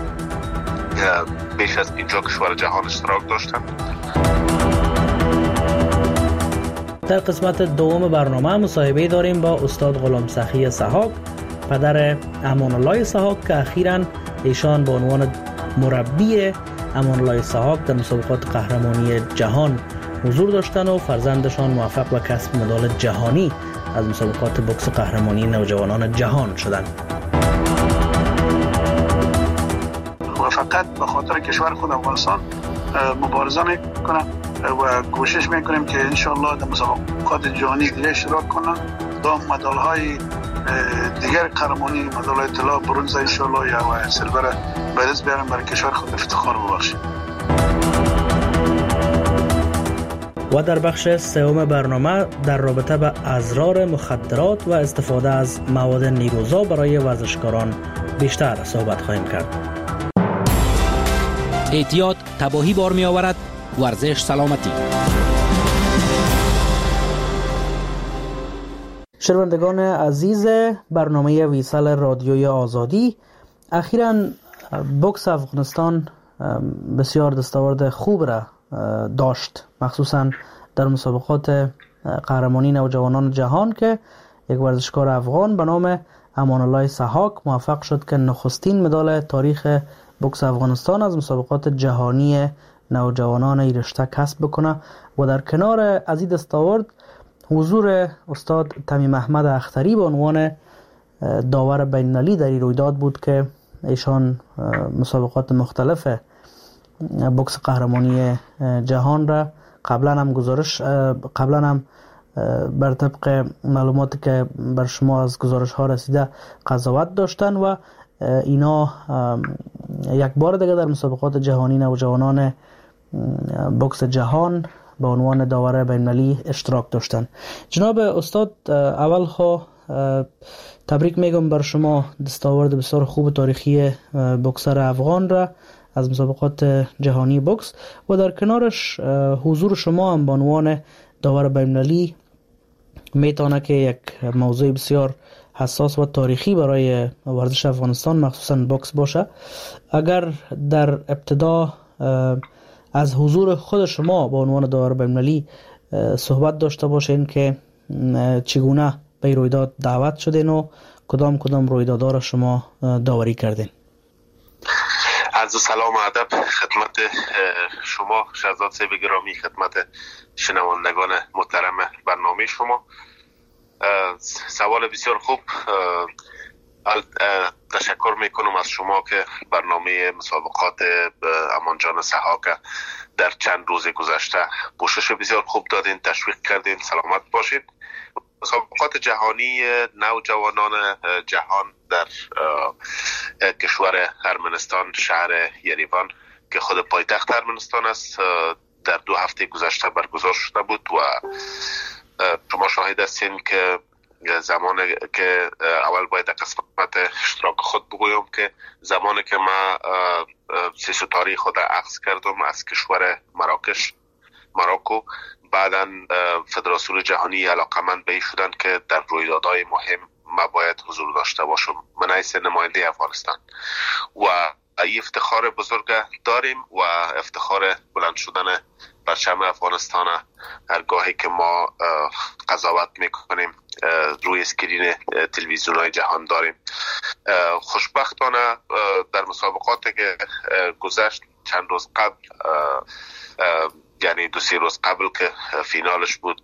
بیش از پنجاه کشور جهان اشتراک داشتند. در قسمت دوم برنامه مصاحبه داریم با استاد غلام سخی سحاک، پدر امان الله سحاک، که اخیراً ایشان به عنوان مربی امان الله سحاک در مسابقات قهرمانی جهان حضور داشتن و فرزندشان موفق به کسب مدال جهانی از مسابقات بوکس قهرمانی نوجوانان جهان شدند. و فقط به خاطر کشور خود افغانستان مبارزه میکنم و کوشش میکنیم که انشالله در مسابقات جهانی دیگه اشتراک کنم تا مدال های دیگر قهرمانی، مدال های طلا، برنز انشالله یا سیلور به دست بیارم برای کشور خود افتخار ببخشیم. و در بخش سوم برنامه در رابطه با اضرار مخدرات و استفاده از مواد نیروزا برای ورزشکاران بیشتر صحبت خواهیم کرد. احتیاط تباهی بار می آورد، ورزش سلامتی. شنوندگان عزیز برنامه ویسال رادیوی آزادی، اخیراً بوکس افغانستان بسیار دستاورد خوب را داشت، مخصوصاً در مسابقات قهرمانی نوجوانان جهان که یک ورزشکار افغان به نام امان الله سحاک موفق شد که نخستین مدال تاریخ بوکس افغانستان از مسابقات جهانی نوجوانان این رشته کسب بکنه. و در کنار از این دستاورد حضور استاد تمیم احمد اختری به عنوان داور بین‌المللی در این رویداد بود که ایشان مسابقات مختلف بوکس قهرمانی جهان را قبلا هم گزارش قبلا هم بر طبق معلوماتی که بر شما از گزارش ها رسیده قضاوت داشتن و اینا یک بار دیگه در مسابقات جهانی نوجوانان بوکس جهان به عنوان داور بین‌المللی اشتراک داشتن. جناب استاد، اول ها تبریک میگم بر شما دستاورد بسیار خوب تاریخی بوکسر افغان را از مسابقات جهانی بوکس و در کنارش حضور شما هم به عنوان داور بین‌المللی میتونه که یک موضوع بسیار حساس و تاریخی برای ورزش افغانستان مخصوصا بوکس باشه. اگر در ابتدا از حضور خود شما به عنوان داور بین‌المللی صحبت داشته باشین که چگونه به رویداد دعوت شدین و کدام کدام رویدادها را شما داوری کردین. عرض سلام و ادب خدمت شما شهزاد صاحب گرامی، خدمت شنوندگان محترم برنامه شما. سوال بسیار خوب. تشکر میکنم از شما که برنامه مسابقات امان جان سحاک در چند روز گذشته پوشش بسیار خوب دادین، تشویق کردین. سلامت باشید. مسابقات جهانی نوجوانان جهان در کشور ارمنستان، شهر یریوان که خود پایتخت ارمنستان است، در دو هفته گذشته برگزار شده بود و شما شاهد هستین که زمانی که اول باید قسمت اشتراک خود بگویم که زمانی که ما سی ستاره خود عکس کردم از کشور مراکش مراکو، بعداً فدراسیون جهانی علاقمند به این شدن که در رویدادهای مهم ما باید حضور داشته باشم من حیث نماینده افغانستان و این افتخار بزرگ داریم و افتخار بلند شدن پرچم افغانستان هرگاهی که ما قضاوت میکنیم روی اسکرین تلویزیون های جهان داریم. خوشبختانه در مسابقاتی که گذشت چند روز قبل، یعنی دو سه روز قبل که فینالش بود،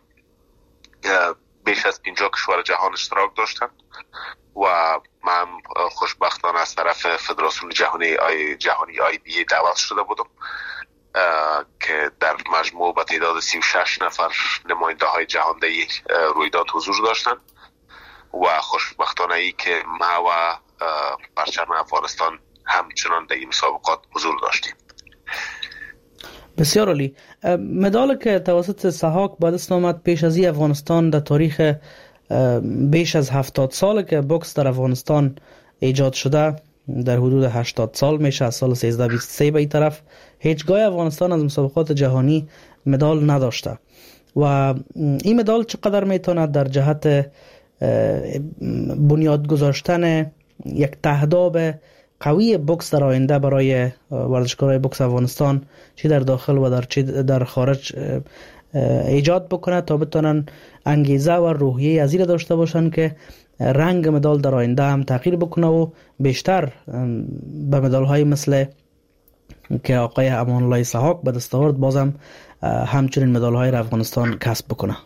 بیش از پنجاه کشور جهان اشتراک داشتن و من خوشبختانه از طرف فدراسیون جهانی آی جهانی آی بی دعوت شده بودم که در مجموع با تعداد سی و شش نفر نماینده های جهان در رویداد حضور داشتن و خوشبختانه ای که ما و پرچم افغانستان همچنان در این مسابقات حضور داشتیم. بسیار عالی. مدال که توسط سحاق به دست آمد پیش از این افغانستان در تاریخ بیش از هفتاد سال که بوکس در افغانستان ایجاد شده، در حدود هشتاد سال میشه، از سال سیزده بیست و سه به این طرف هیچگاه افغانستان از مسابقات جهانی مدال نداشته و این مدال چقدر میتونه در جهت بنیاد گذاشتن یک تهداب قوی بوکس در آینده برای ورزشکارای بوکس افغانستان چی در داخل و در چی در خارج ایجاد بکنه تا بتونن انگیزه و روحیه از این داشته باشن که رنگ مدال در آینده هم تغییر بکنه و بیشتر به مدال های مثل که آقای امان الله سحاق به دست آورد بازم همچنین مدال های را افغانستان کسب بکنه.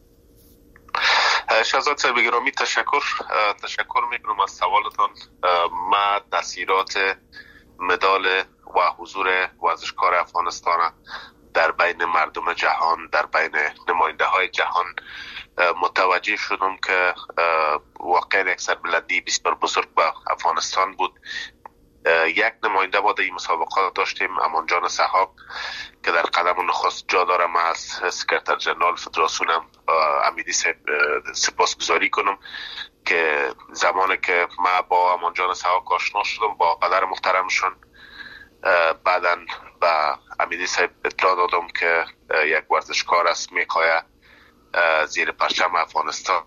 شهزاد صاحب گرامی تشکر تشکر میکنم از سوالتان. ما تاثیرات مدال و حضور ورزشکار افغانستان در بین مردم جهان، در بین نماینده های جهان متوجه شدم که واقعا یک سربلندی بسیار بزرگ به افغانستان بود. یک نماینده ما در این مسابقات داشتیم، امان جان سحاق که در قدم نخست جا دارم. از سکرتر جنرال فدراسیونم امیدی سپاسگزاری کنم که زمانی که ما با امان جان سحاق آشنا شدم با قدر محترمشون، بعداً به امیدی صاحب اطلاع دادم که یک ورزشکار است میخواه زیر پرچم افغانستان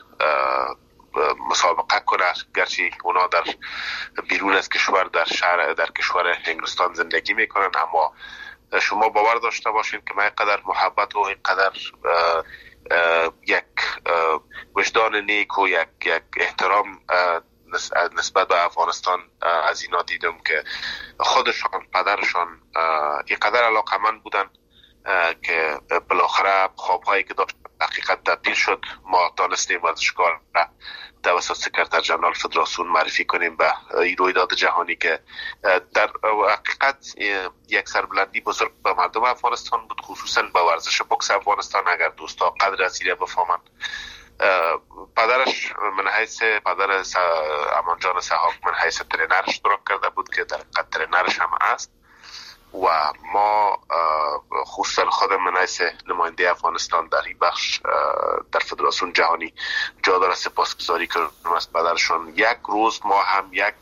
مسابقه کنه، گرچه اونا در بیرون از کشور در شهر در کشور انگلستان زندگی میکنن، اما شما باور داشته باشین که من اینقدر محبت و اینقدر یک وجدان نیک و یک یک احترام نسبت به افغانستان از اینا دیدم که خودشان پدرشان اینقدر علاقمند بودن که بالاخره خوابهایی که داشت حقیقت تبدیل شد. ما دانستیم ورزشکار را توسط سکرتر جنرال فدراسیون معرفی کنیم به این رویداد جهانی که در حقیقت یک سربلندی بزرگ به مردم افغانستان بود، خصوصا به ورزش بوکس افغانستان. اگر دوستا قدر از این بفهمن، پدرش من حیث پدر امان جان سحاق من حیث ترینر اشتراک کرده بود که در حقیقت ترینرش هم است و ما خصوصا خودم من حیث نماینده افغانستان در این بخش در فدراسیون جهانی جا داره سپاسگزاری کنم از پدرشون. یک روز ما هم یک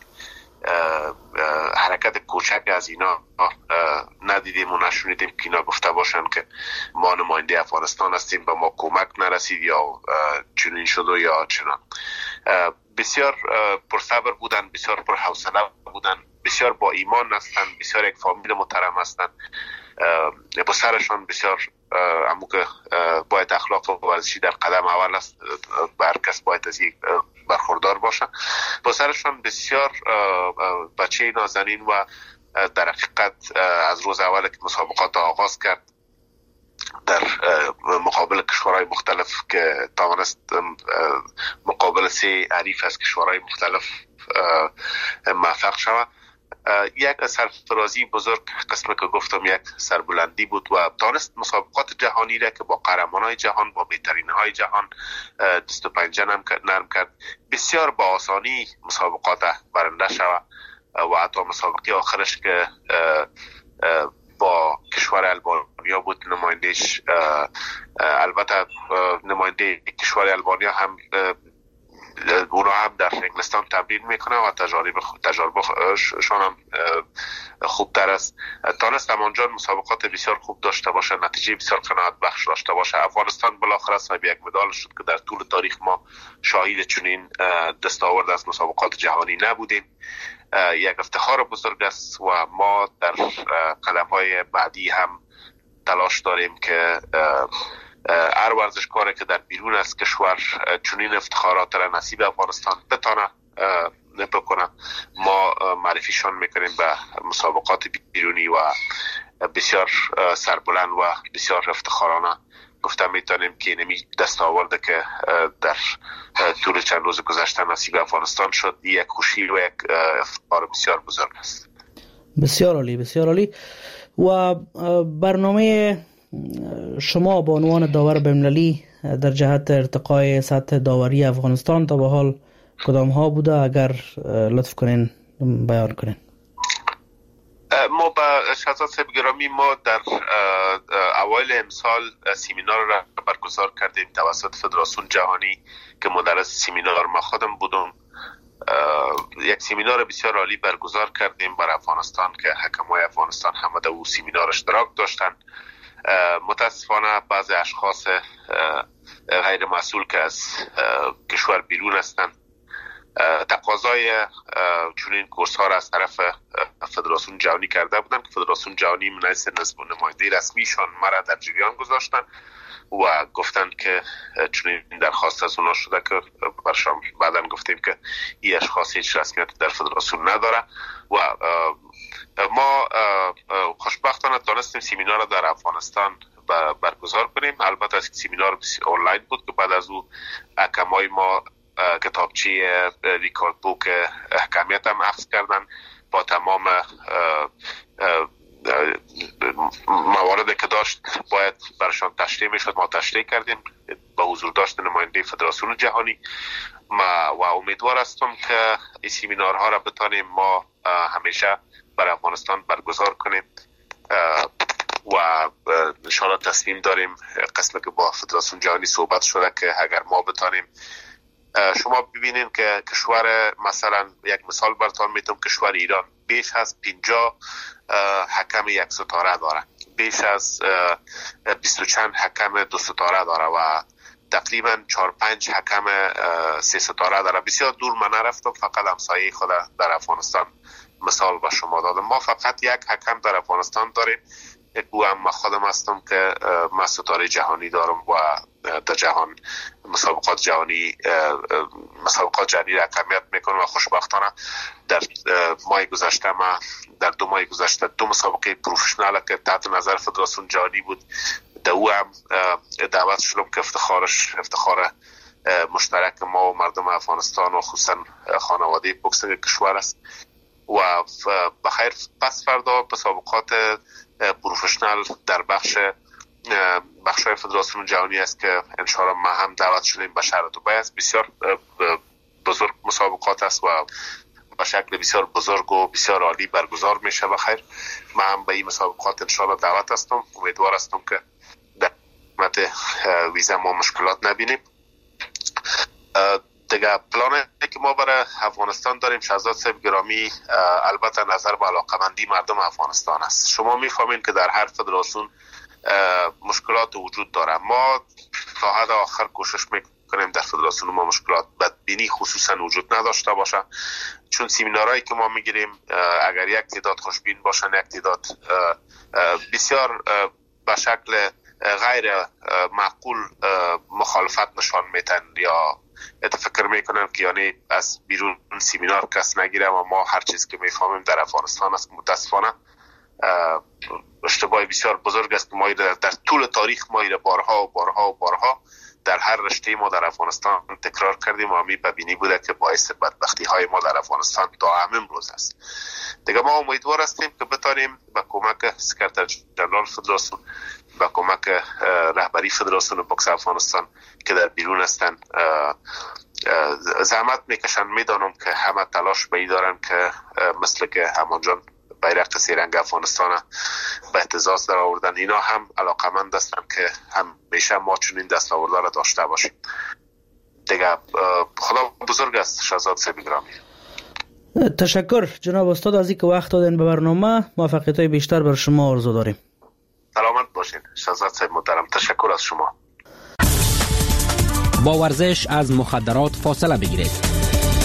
حرکت کوچک از اینا ندیدیم و نشونیدیم که اینا گفته باشن که ما نماینده افغانستان هستیم، به ما کمک نرسید یا چنین شد یا چنان. بسیار پرصبر بودن، بسیار پرحوصله بودن، بسیار با ایمان هستن، بسیار یک فامیل محترم هستن. با سرشان بسیار امو که باید اخلاق و ورزشی در قدم اول است، بر کس باید از یک برخوردار باشن. با سرشان بسیار بچه نازنین و در حقیقت از روز اول که مسابقات آغاز کرد در مقابل کشورهای مختلف که توانست مقابل سه حریف از کشورهای مختلف موفق شود، یک سرفرازی بزرگ قسمه که گفتم یک سربلندی بود و تانست مسابقات جهانی را که با قهرمانای جهان با بهترین های جهان دست و پنجه نرم کرد، بسیار با آسانی مسابقات برنده شود و حتی مسابقه آخرش که با کشور البانیا بود، نمایندهش البته نماینده کشور البانیا هم اونا هم در انگلستان تمرین میکنه و تجارب تجربه شون هم خوبتر است. تانست امانجان مسابقات بسیار خوب داشته باشه، نتیجه بسیار قناعت بخش داشته باشه. افغانستان بالاخره صاحب یک مدال شد که در طول تاریخ ما شاهد چنین دستاورد از مسابقات جهانی نبودیم. یک افتخار بزرگ است و ما در قدم های بعدی هم تلاش داریم که هر ورزشکاری که در بیرون از کشور چنین افتخارات را نصیب افغانستان بتانه بکنه، ما معرفیشان میکنیم به مسابقات بیرونی و بسیار سربلند و بسیار افتخارانه. گفتم میتونیم که نمی دست آورده که در طول چند روز گذشته نصیب افغانستان شد، یک خوشی و یک افتخار بسیار بزرگ است. بسیار عالی، بسیار عالی. و برنامه شما به عنوان داور بین‌المللی در جهت ارتقای سطح داوری افغانستان تا به حال کدام ها بوده؟ اگر لطف کنین بیان کنین. ما با شهزاد صاحب گرامی ما در اوایل امسال سیمینار را برگزار کردیم توسط فدراسیون جهانی که مدرس سیمینار ما خودم بودم. یک سیمینار بسیار عالی برگزار کردیم برای افغانستان که حکمای افغانستان همه در او سیمینار اشتراک داشتن. متاسفانه بعضی اشخاص غیر مسئول که از کشور بیرون هستند تقاضای چنین کورس ها را از طرف فدراسیون جهانی کرده بودند که فدراسیون جهانی منحصر نسبت نماینده رسمیشان مرا در جریان گذاشتن و گفتند که چنین درخواست از اونا شده که برشان بعداً گفتیم که این اشخاص هیچ رسمیت در فدراسیون نداره و ما خوشبختانه تانستیم سیمینار در افغانستان برگزار کنیم. البته سیمینار آنلاین بود که بعد از او حکمای ما کتابچه ریکارد بوک حکمیت هم اخذ کردن با تمام مواردی که داشت باید برشان تشریح میشد. ما تشریح کردیم با حضور داشت نماینده فدراسیون جهانی. ما و امیدوار هستم که این سیمینارها را بتانیم ما همیشه برای افغانستان برگزار کنیم و انشاءالله تصمیم داریم قسم که با فدراسیون جهانی صحبت شده که اگر ما بتانیم شما ببینید که کشور مثلا یک مثال براتون میتونم کشور ایران بیش از پنجاه حکم یک ستاره داره، بیش از بیست و چند حکم دو ستاره داره و تقریبا چهار پنج حکم سه ستاره داره. بسیار دور من نرفتم، فقط همسایه خود در افغانستان مثال به شما دادم. ما فقط یک حکم در افغانستان داریم، او هم خودم هستم که من ستاره جهانی دارم و در جهان مسابقات جهانی مسابقات جهانی را حکمیت میکنم و خوشبختانه در ماه گذشته ما در دو ماه گذشته دو مسابقه پروفشنال که تحت نظر فدراسیون جهانی بود در او هم دعوت شدم که افتخارش افتخار مشترک ما و مردم افغانستان و خصوصا خانواده بوکسینگ کشور است و بخیر پس فردا مسابقات پروفشنال در بخش بخش های فدراسیون جهانی است که انشاءالله ما هم دعوت شدیم به شهر دبی است. بسیار بزرگ مسابقات است و به شکل بسیار بزرگ و بسیار عالی برگزار میشه. بخیر ما هم به این مسابقات انشاءالله دعوت هستم. امیدوار هستم که در قسمت ویزا ما مشکلات نبینیم. دیگه پلانی که ما برای افغانستان داریم شهزاد صاحب گرامی البته نظر به علاقمندی مردم افغانستان است. شما میفهمین که در هر فدراسیون مشکلات وجود داره. ما تا حد آخر کوشش میکنیم در فدراسیون ما مشکلات بدبینی خصوصا وجود نداشته باشه، چون سیمینارهایی که ما میگیریم اگر یک تعداد خوشبین باشن یک تعداد بسیار به شکل غیر معقول مخالفت نشان میتن یا فکر میکنن که یعنی از بیرون سیمینار کس نگیره و ما هر چیز که میفهمیم در افغانستان است. متاسفانه اشتباه بسیار بزرگ است که ما در طول تاریخ ما بارها و بارها و بارها در هر رشته ما در افغانستان تکرار کردیم و همی ببینی بوده که باعث بدبختی های ما در افغانستان تا همین روز است. دیگه ما امیدوار هستیم که بتانیم با کمک سکرتر جنرال فدراسیون با کمک رهبری فدراسیون بوکس افغانستان که در بیرون هستن زحمت میکشن. میدانم که همه تلاش به این دارن که مثل که همانجان بیرق سیرنگ افغانستان به اعتزاز در آوردن، اینا هم علاقمند هستن که همیشه ما چنین دستاوردها را داشته باشیم. دیگه خدا بزرگ است شهزاد صاحب گرامی. تشکر جناب استاد از اینکه وقت دادین به برنامه. موفقیت‌های بیشتر بر شما آرزو داریم. سلامت باشین شهزاد صاحب محترم. تشکر از شما. با ورزش از مخدرات فاصله بگیرید.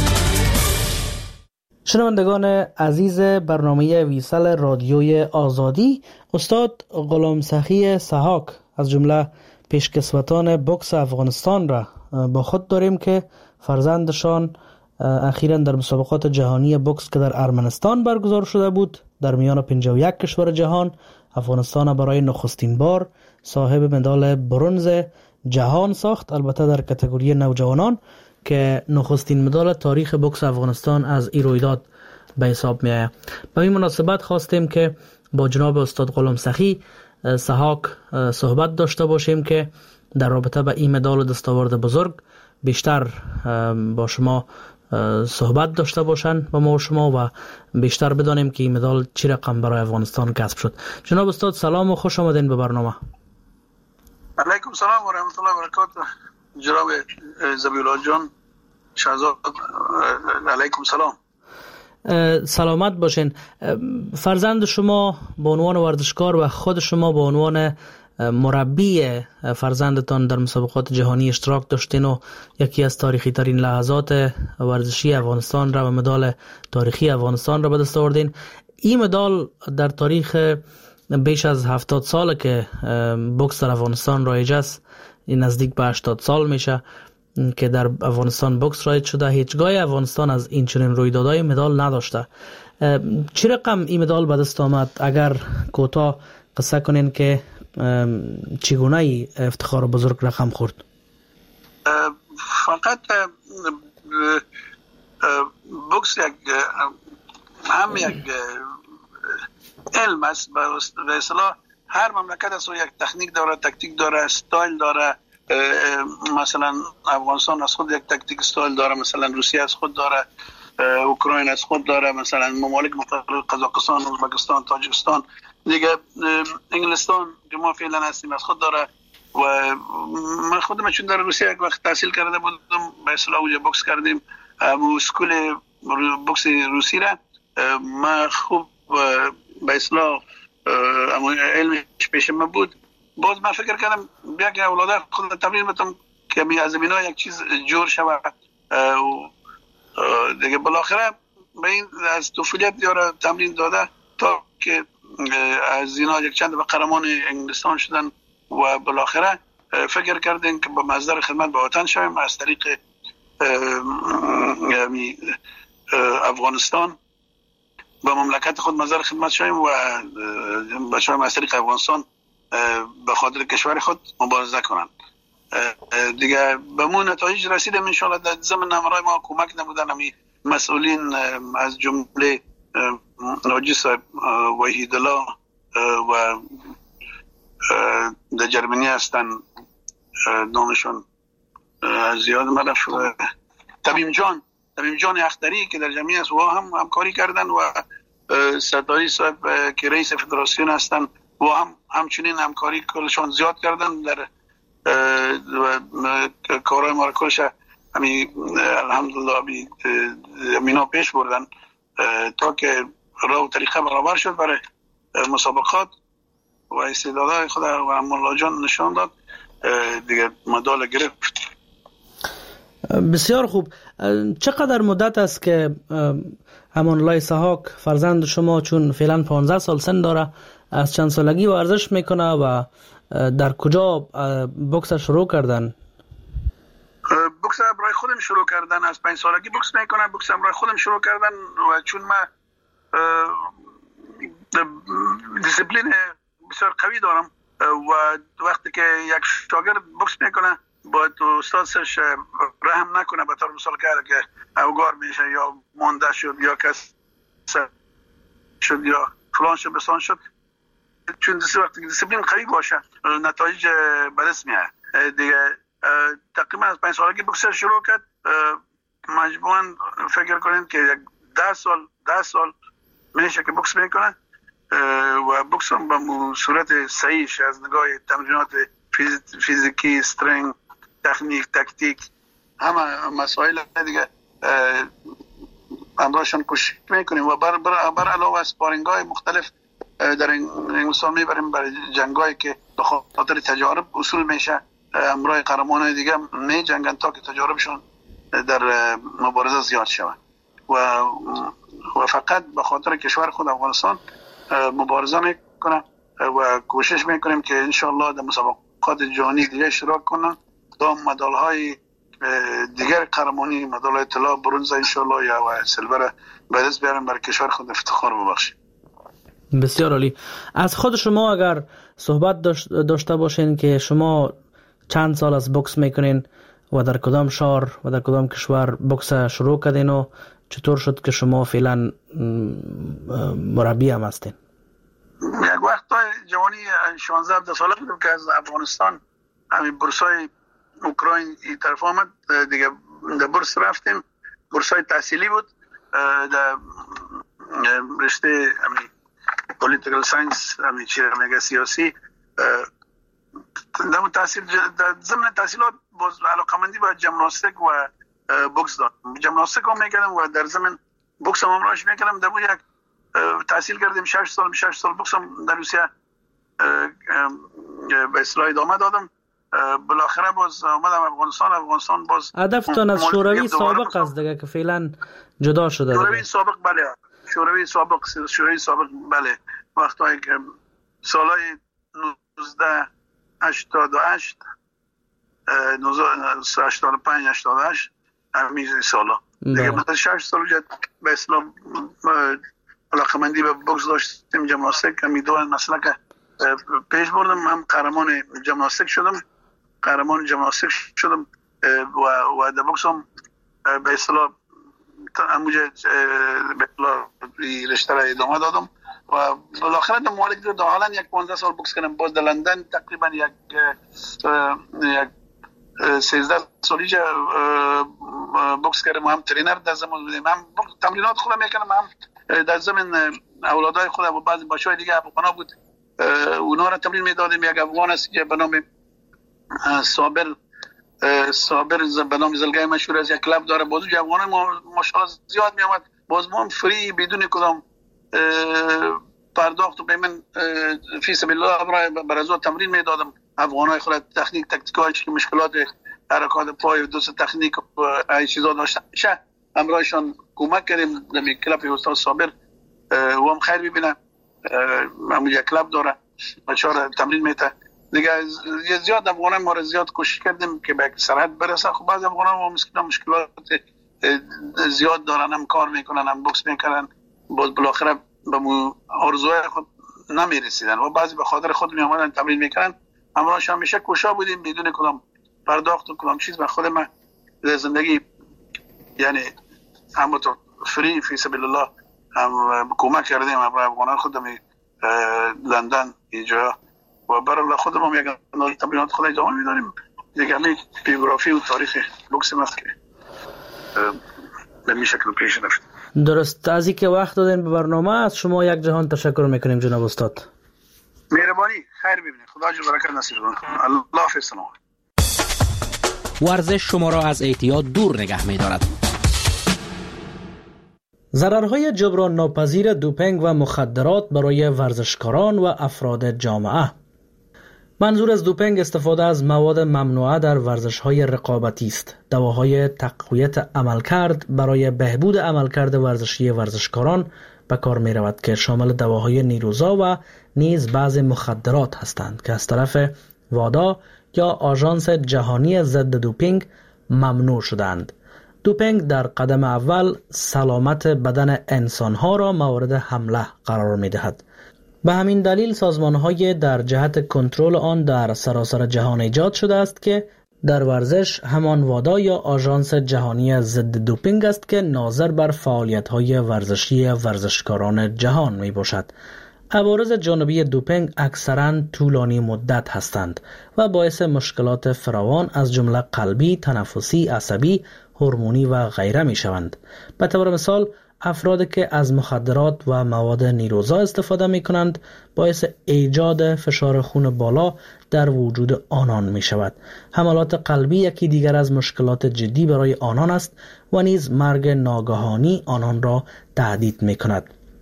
شنوندگان عزیز برنامه ویسال رادیوی آزادی، استاد غلام سخی سحاک از جمله پیشکسوتان بوکس افغانستان را با خود داریم که فرزندشان اخیراً در مسابقات جهانی بوکس که در ارمنستان برگزار شده بود در میان پنجاه و یک کشور جهان افغانستان برای نخستین بار صاحب مدال برنز جهان ساخت، البته در کاتگوری نوجوانان که نخستین مدال تاریخ بوکس افغانستان از این رویداد به حساب می آید. به این مناسبت خواستیم که با جناب استاد غلام سخی سحاک صحبت داشته باشیم که در رابطه با این مدال دستاورد بزرگ بیشتر با شما صحبت داشته باشن با ما و شما و بیشتر بدانیم که این مدال چی رقم برای افغانستان کسب شد. جناب استاد سلام و خوش آمدین به برنامه. علیکم سلام و رحمت الله و برکاته. جناب ذبیحالله جان شهزاد، علیکم سلام. سلامت باشین. فرزند شما به عنوان ورزشکار و خود شما به عنوان مربی فرزندتان در مسابقات جهانی اشتراک داشتین و یکی از تاریخی ترین لحظات ورزشی افغانستان را و مدال تاریخی افغانستان را به دست آوردین. این مدال در تاریخ بیش از هفتاد ساله که بوکس در افغانستان رایج است، این نزدیک به هشتاد سال میشه که در افغانستان بوکس رایج شده، هیچگاه افغانستان از این چنین رویدادهای مدال نداشته. چی رقم این مدال به دست آمد؟ اگر کوتاه قصه کنین که چگونه ای افتخار بزرگ رقم خورد؟ فقط بوکس یک هم یک علم است. به اصطلاح هر مملکت از یک تکنیک داره، تکتیک داره، استایل داره. مثلا افغانستان از خود یک تکتیک استایل داره، مثلا روسیه از خود داره، اوکراین از خود داره، مثلا ممالک مختلف قزاقستان، ازبکستان، تاجیکستان، دیگه انگلستان که ما فعلا هستیم از خود داره. و من خودم چون در روسیه یک وقت تحصیل کرده بودم، به اصطلاح اونجا بوکس کردیم، اسکول بوکس روسی را ما خوب به اصطلاح علمش پیش من بود. باز من فکر کردم بیا که اولاده خود تمرین بتم که می از اینا یک چیز جور شود. دیگه بالاخره به این از طفولیت یارا تمرین داده تا که از اینا یک چند به قهرمان انگلستان شدن و بالاخره فکر کردیم که با مصدر خدمت به وطن شویم، از طریق افغانستان با مملکت خود مصدر خدمت شویم و بچه‌ها از طریق افغانستان به خاطر کشور خود مبارزه کنند. دیگه به مون نتایج رسیدیم ان شاء الله. در زمین همراه ما کمک نمودن همی مسئولین از جمله ناجی صاحب، وحید الله و در جرمنی هستن، نامشون زیاد مدف، تمیم جان تمیم جان اختری که در جمعی است و هم همکاری کردن و ستاری صاحب که رئیس فدراسیون هستن و هم همچنین همکاری کلشان زیاد کردن در کارهای ما را کلش همی الحمدلله همی مینا پیش بردن تا که راه و طریقه برابر شد برای مسابقات و استعدادهای خود و مولا جان نشان داد، دیگه مدال گرفت. بسیار خوب. چقدر مدت است که امان الله اسحاق فرزند شما، چون فعلا پانزده سال سن داره، از چند سالگی ورزش میکنه و در کجا بوکس شروع کردن؟ بوکس برای خودم شروع کردن، از پنج سالگی بوکس میکنم. بوکس برای خودم شروع کردن و چون من دیسپلین بسیار قوی دارم و وقتی که یک شاگرد بوکس میکنه باید استادش رحم نکنه به طور مثال که اوگار میشه یا مانده شد یا کس شد یا فلان شد بسان شد، چون دستی وقتی که دیسپلین قوی باشه نتایج به دست میاد. دیگه تقریبا از پنج سالگی بوکس شروع کرد. مجموعاً فکر کنید که یک ده سال ده سال میشه که بوکس میکنه و بوکس هم به صورت صحیحش از نگاه تمرینات فیزیکی، استرنگ، تکنیک، تکتیک، همه مسائل دیگه همراهشان کوشش میکنیم و بر, بر, بر علاوه اسپارینگ های مختلف در انگلستان میبریم برای جنگایی که به خاطر تجارب اصول میشه. همراه قهرمان های دیگه می جنگن تا که تجاربشون در مبارزه زیاد شود و و فقط به خاطر کشور خود افغانستان مبارزه میکنه و کوشش میکنیم که انشالله در مسابقات جهانی دیگه اشتراک کنن تا مدال های دیگر قهرمانی، مدال های طلا، برنز انشالله یا و سیلور به دست بیارن برای کشور خود افتخار ببخشید. بسیار عالی. از خود شما اگر صحبت داشته باشین که شما چند سال از بوکس میکنین و در کدام شهر و در کدام کشور بوکس شروع کردین و چطور شد که شما فعلا مربی هم هستین؟ یک وقت جوانی شانزده هفده ساله بودم که از افغانستان همین بورسای اوکراین این طرف آمد دیگه، در بورس رفتیم بورسای تحصیلی بود در رشته پولیتیکال ساینس، همین چی میگه سیاسی. در تحصیل در ضمن تحصیلات باز علاقمندی به ژیمناستیک و بوکس داشت. ژیمناستیک هم میکردم و در ضمن بوکس هم امراش میکردم. در یک تحصیل کردیم شش سال شش سال بوکس هم در روسیه به اصطلاح ادامه دادم. بالاخره باز اومدم افغانستان. افغانستان باز هدفتون از شوروی سابق است دیگه که فعلا جدا شده. شوروی سابق بله، شوروی سابق شوروی سابق بله، وقتی که سالهای نوزده هشتاد و هشت هشتاد و پنج هشتاد و هشت همین سالا دیگه بعد شش سال جد به اصطلاح علاقمندی به بوکس داشتیم. ژیمناستیک هم دو مسئله که پیش بردم، هم قهرمان ژیمناستیک شدم قهرمان ژیمناستیک شدم و و در بوکس هم به اصطلاح همونجا به اصطلاح رشته را ادامه دادم و بالاخره در مالک در حالا یک پانزده سال بوکس کردم. باز در لندن تقریبا یک یک سیزده سالی جا بوکس کردم. هم ترینر در زمان بودیم، هم تمرینات خودم میکنم، هم در زمان اولادای خودم و بعضی بچه‌های دیگه افغانا بود اونا را تمرین میدادیم. یک افغان است که به نام صابر صابر به نام زلگای مشهور از یک کلاب داره. بازو افغان ما ماشاءالله زیاد می اومد. باز ما هم فری بدون کدام پرداخت و پیمن فی سبیل الله برای برازو تمرین میدادم. افغانای خود تکنیک تاکتیکای که مشکلات حرکات پای و دوست تکنیک و ای چیزا داشتن شه همراهشان کمک کردیم. در کلاب استاد صابر و هم خیر ببینه همون یک کلاب داره بچه‌ها تمرین میته دیگه. زیاد افغانان ما را زیاد کوشش کردیم که به سرحد برسه. خب بعضی افغانان ما مسکینا مشکلات زیاد دارن، هم کار میکنن هم بوکس میکنن، باز بالاخره به آرزوهای خود نمیرسیدن و بعضی به خاطر خود می اومدن تمرین میکنن. همراهش همیشه کوشا بودیم بدون کدام پرداخت و کدام چیز. به خود من زندگی یعنی هم تو فری فی سبیل الله هم کمک کردیم برای افغانان خودم لندن اینجا و برای خودم هم یک تمرینات خود ادامه میداریم. دیگه همین بیوگرافی و تاریخ بوکس است که به می شکل پیش رفت. درست. از اینکه وقت دادین به برنامه از شما یک جهان تشکر میکنیم جناب استاد. مهربانی، خیر ببینید. خدا جو برکت نصیب کنه. الله حافظ. ورزش شما را از اعتیاد دور نگه می‌دارد. ضررهای جبران ناپذیر دوپینگ و مخدرات برای ورزشکاران و افراد جامعه. منظور از دوپینگ استفاده از مواد ممنوعه در ورزش‌های رقابتی است. دواهای تقویت عملکرد برای بهبود عملکرد ورزشی ورزشکاران به کار می رود که شامل دواهای نیروزا و نیز بعض مخدرات هستند که از طرف وادا یا آژانس جهانی ضد دوپینگ ممنوع شدند. دوپینگ در قدم اول سلامت بدن انسانها را مورد حمله قرار می دهد. به همین دلیل سازمان‌های در جهت کنترل آن در سراسر جهان ایجاد شده است که در ورزش همان وادا یا آژانس جهانی ضد دوپینگ است که ناظر بر فعالیت‌های ورزشی ورزشکاران جهان می باشد. عوارض جانبی دوپینگ اکثراً طولانی مدت هستند و باعث مشکلات فراوان از جمله قلبی، تنفسی، عصبی، هورمونی و غیره می شوند. به طور مثال افرادی که از مخدرات و مواد نیروزا استفاده می کنند باعث ایجاد فشار خون بالا در وجود آنان می شود. حملات قلبی یکی دیگر از مشکلات جدی برای آنان است و نیز مرگ ناگهانی آنان را تهدید می کند.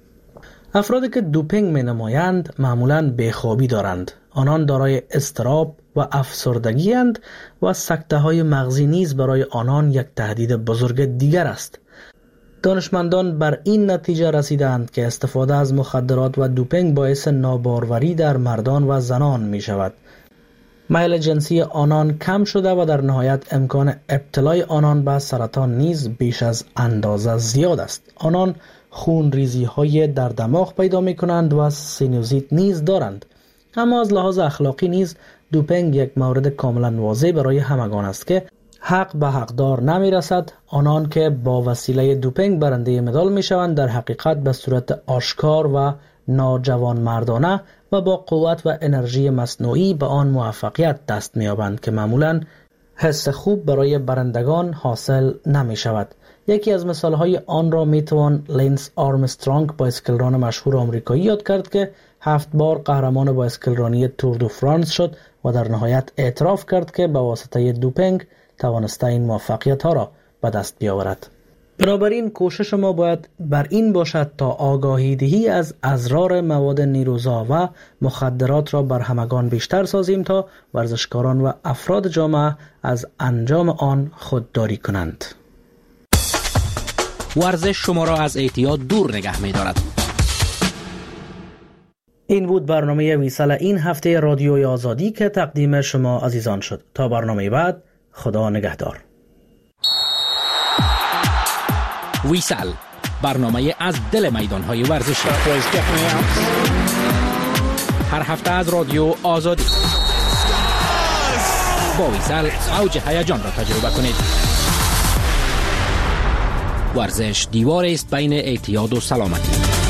افرادی که دوپینگ می نمایند معمولاً بیخوابی دارند. آنان دارای اضطراب و افسردگی اند و سکته های مغزی نیز برای آنان یک تهدید بزرگ دیگر است. دانشمندان بر این نتیجه رسیدند که استفاده از مخدرات و دوپینگ باعث ناباروری در مردان و زنان می شود. میل جنسی آنان کم شده و در نهایت امکان ابتلای آنان به سرطان نیز بیش از اندازه زیاد است. آنان خون ریزی های در دماغ پیدا می کنند و سینوزیت نیز دارند. اما از لحاظ اخلاقی نیز دوپینگ یک مورد کاملا واضح برای همگان است که حق به حقدار نمی رسد. آنان که با وسیله دوپینگ برنده مدال می شوند در حقیقت به صورت آشکار و ناجوان مردانه و با قوت و انرژی مصنوعی به آن موفقیت دست می یابند که معمولاً حس خوب برای برندگان حاصل نمی شود. یکی از مثالهای آن را میتوان لینس آرمسترانگ بایسکلران مشهور آمریکایی یاد کرد که هفت بار قهرمان بایسکلرانی تور دو فرانس شد و در نهایت اعتراف کرد که به واسطه دوپینگ توانسته این موفقیت ها را به دست بیاورد. بنابراین کوشش ما باید بر این باشد تا آگاهی دهی از اضرار مواد نیروزا و مخدرات را بر همگان بیشتر سازیم تا ورزشکاران و افراد جامعه از انجام آن خودداری کنند. ورزش شما را از اعتیاد دور نگه می دارد. این بود برنامه ویسال این هفته رادیوی آزادی که تقدیم شما عزیزان شد. تا برنامه بعد، خدا نگهدار. ویسال، برنامه از دل میدانهای ورزشی. هر هفته از رادیو آزادی. با ویسال اوج هیجان را تجربه کنید. ورزش دیوار است بین اعتیاد و سلامتی.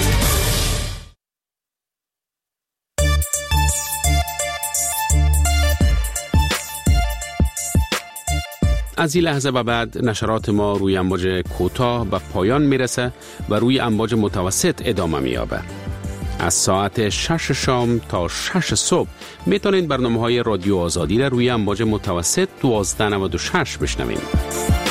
از این لحظه به بعد نشرات ما روی امواج کوتاه به پایان میرسه و روی امواج متوسط ادامه میابه. از ساعت شش شام تا شش صبح میتونید برنامه های رادیو آزادی را روی امواج متوسط دوازده نود و شش بشنوید.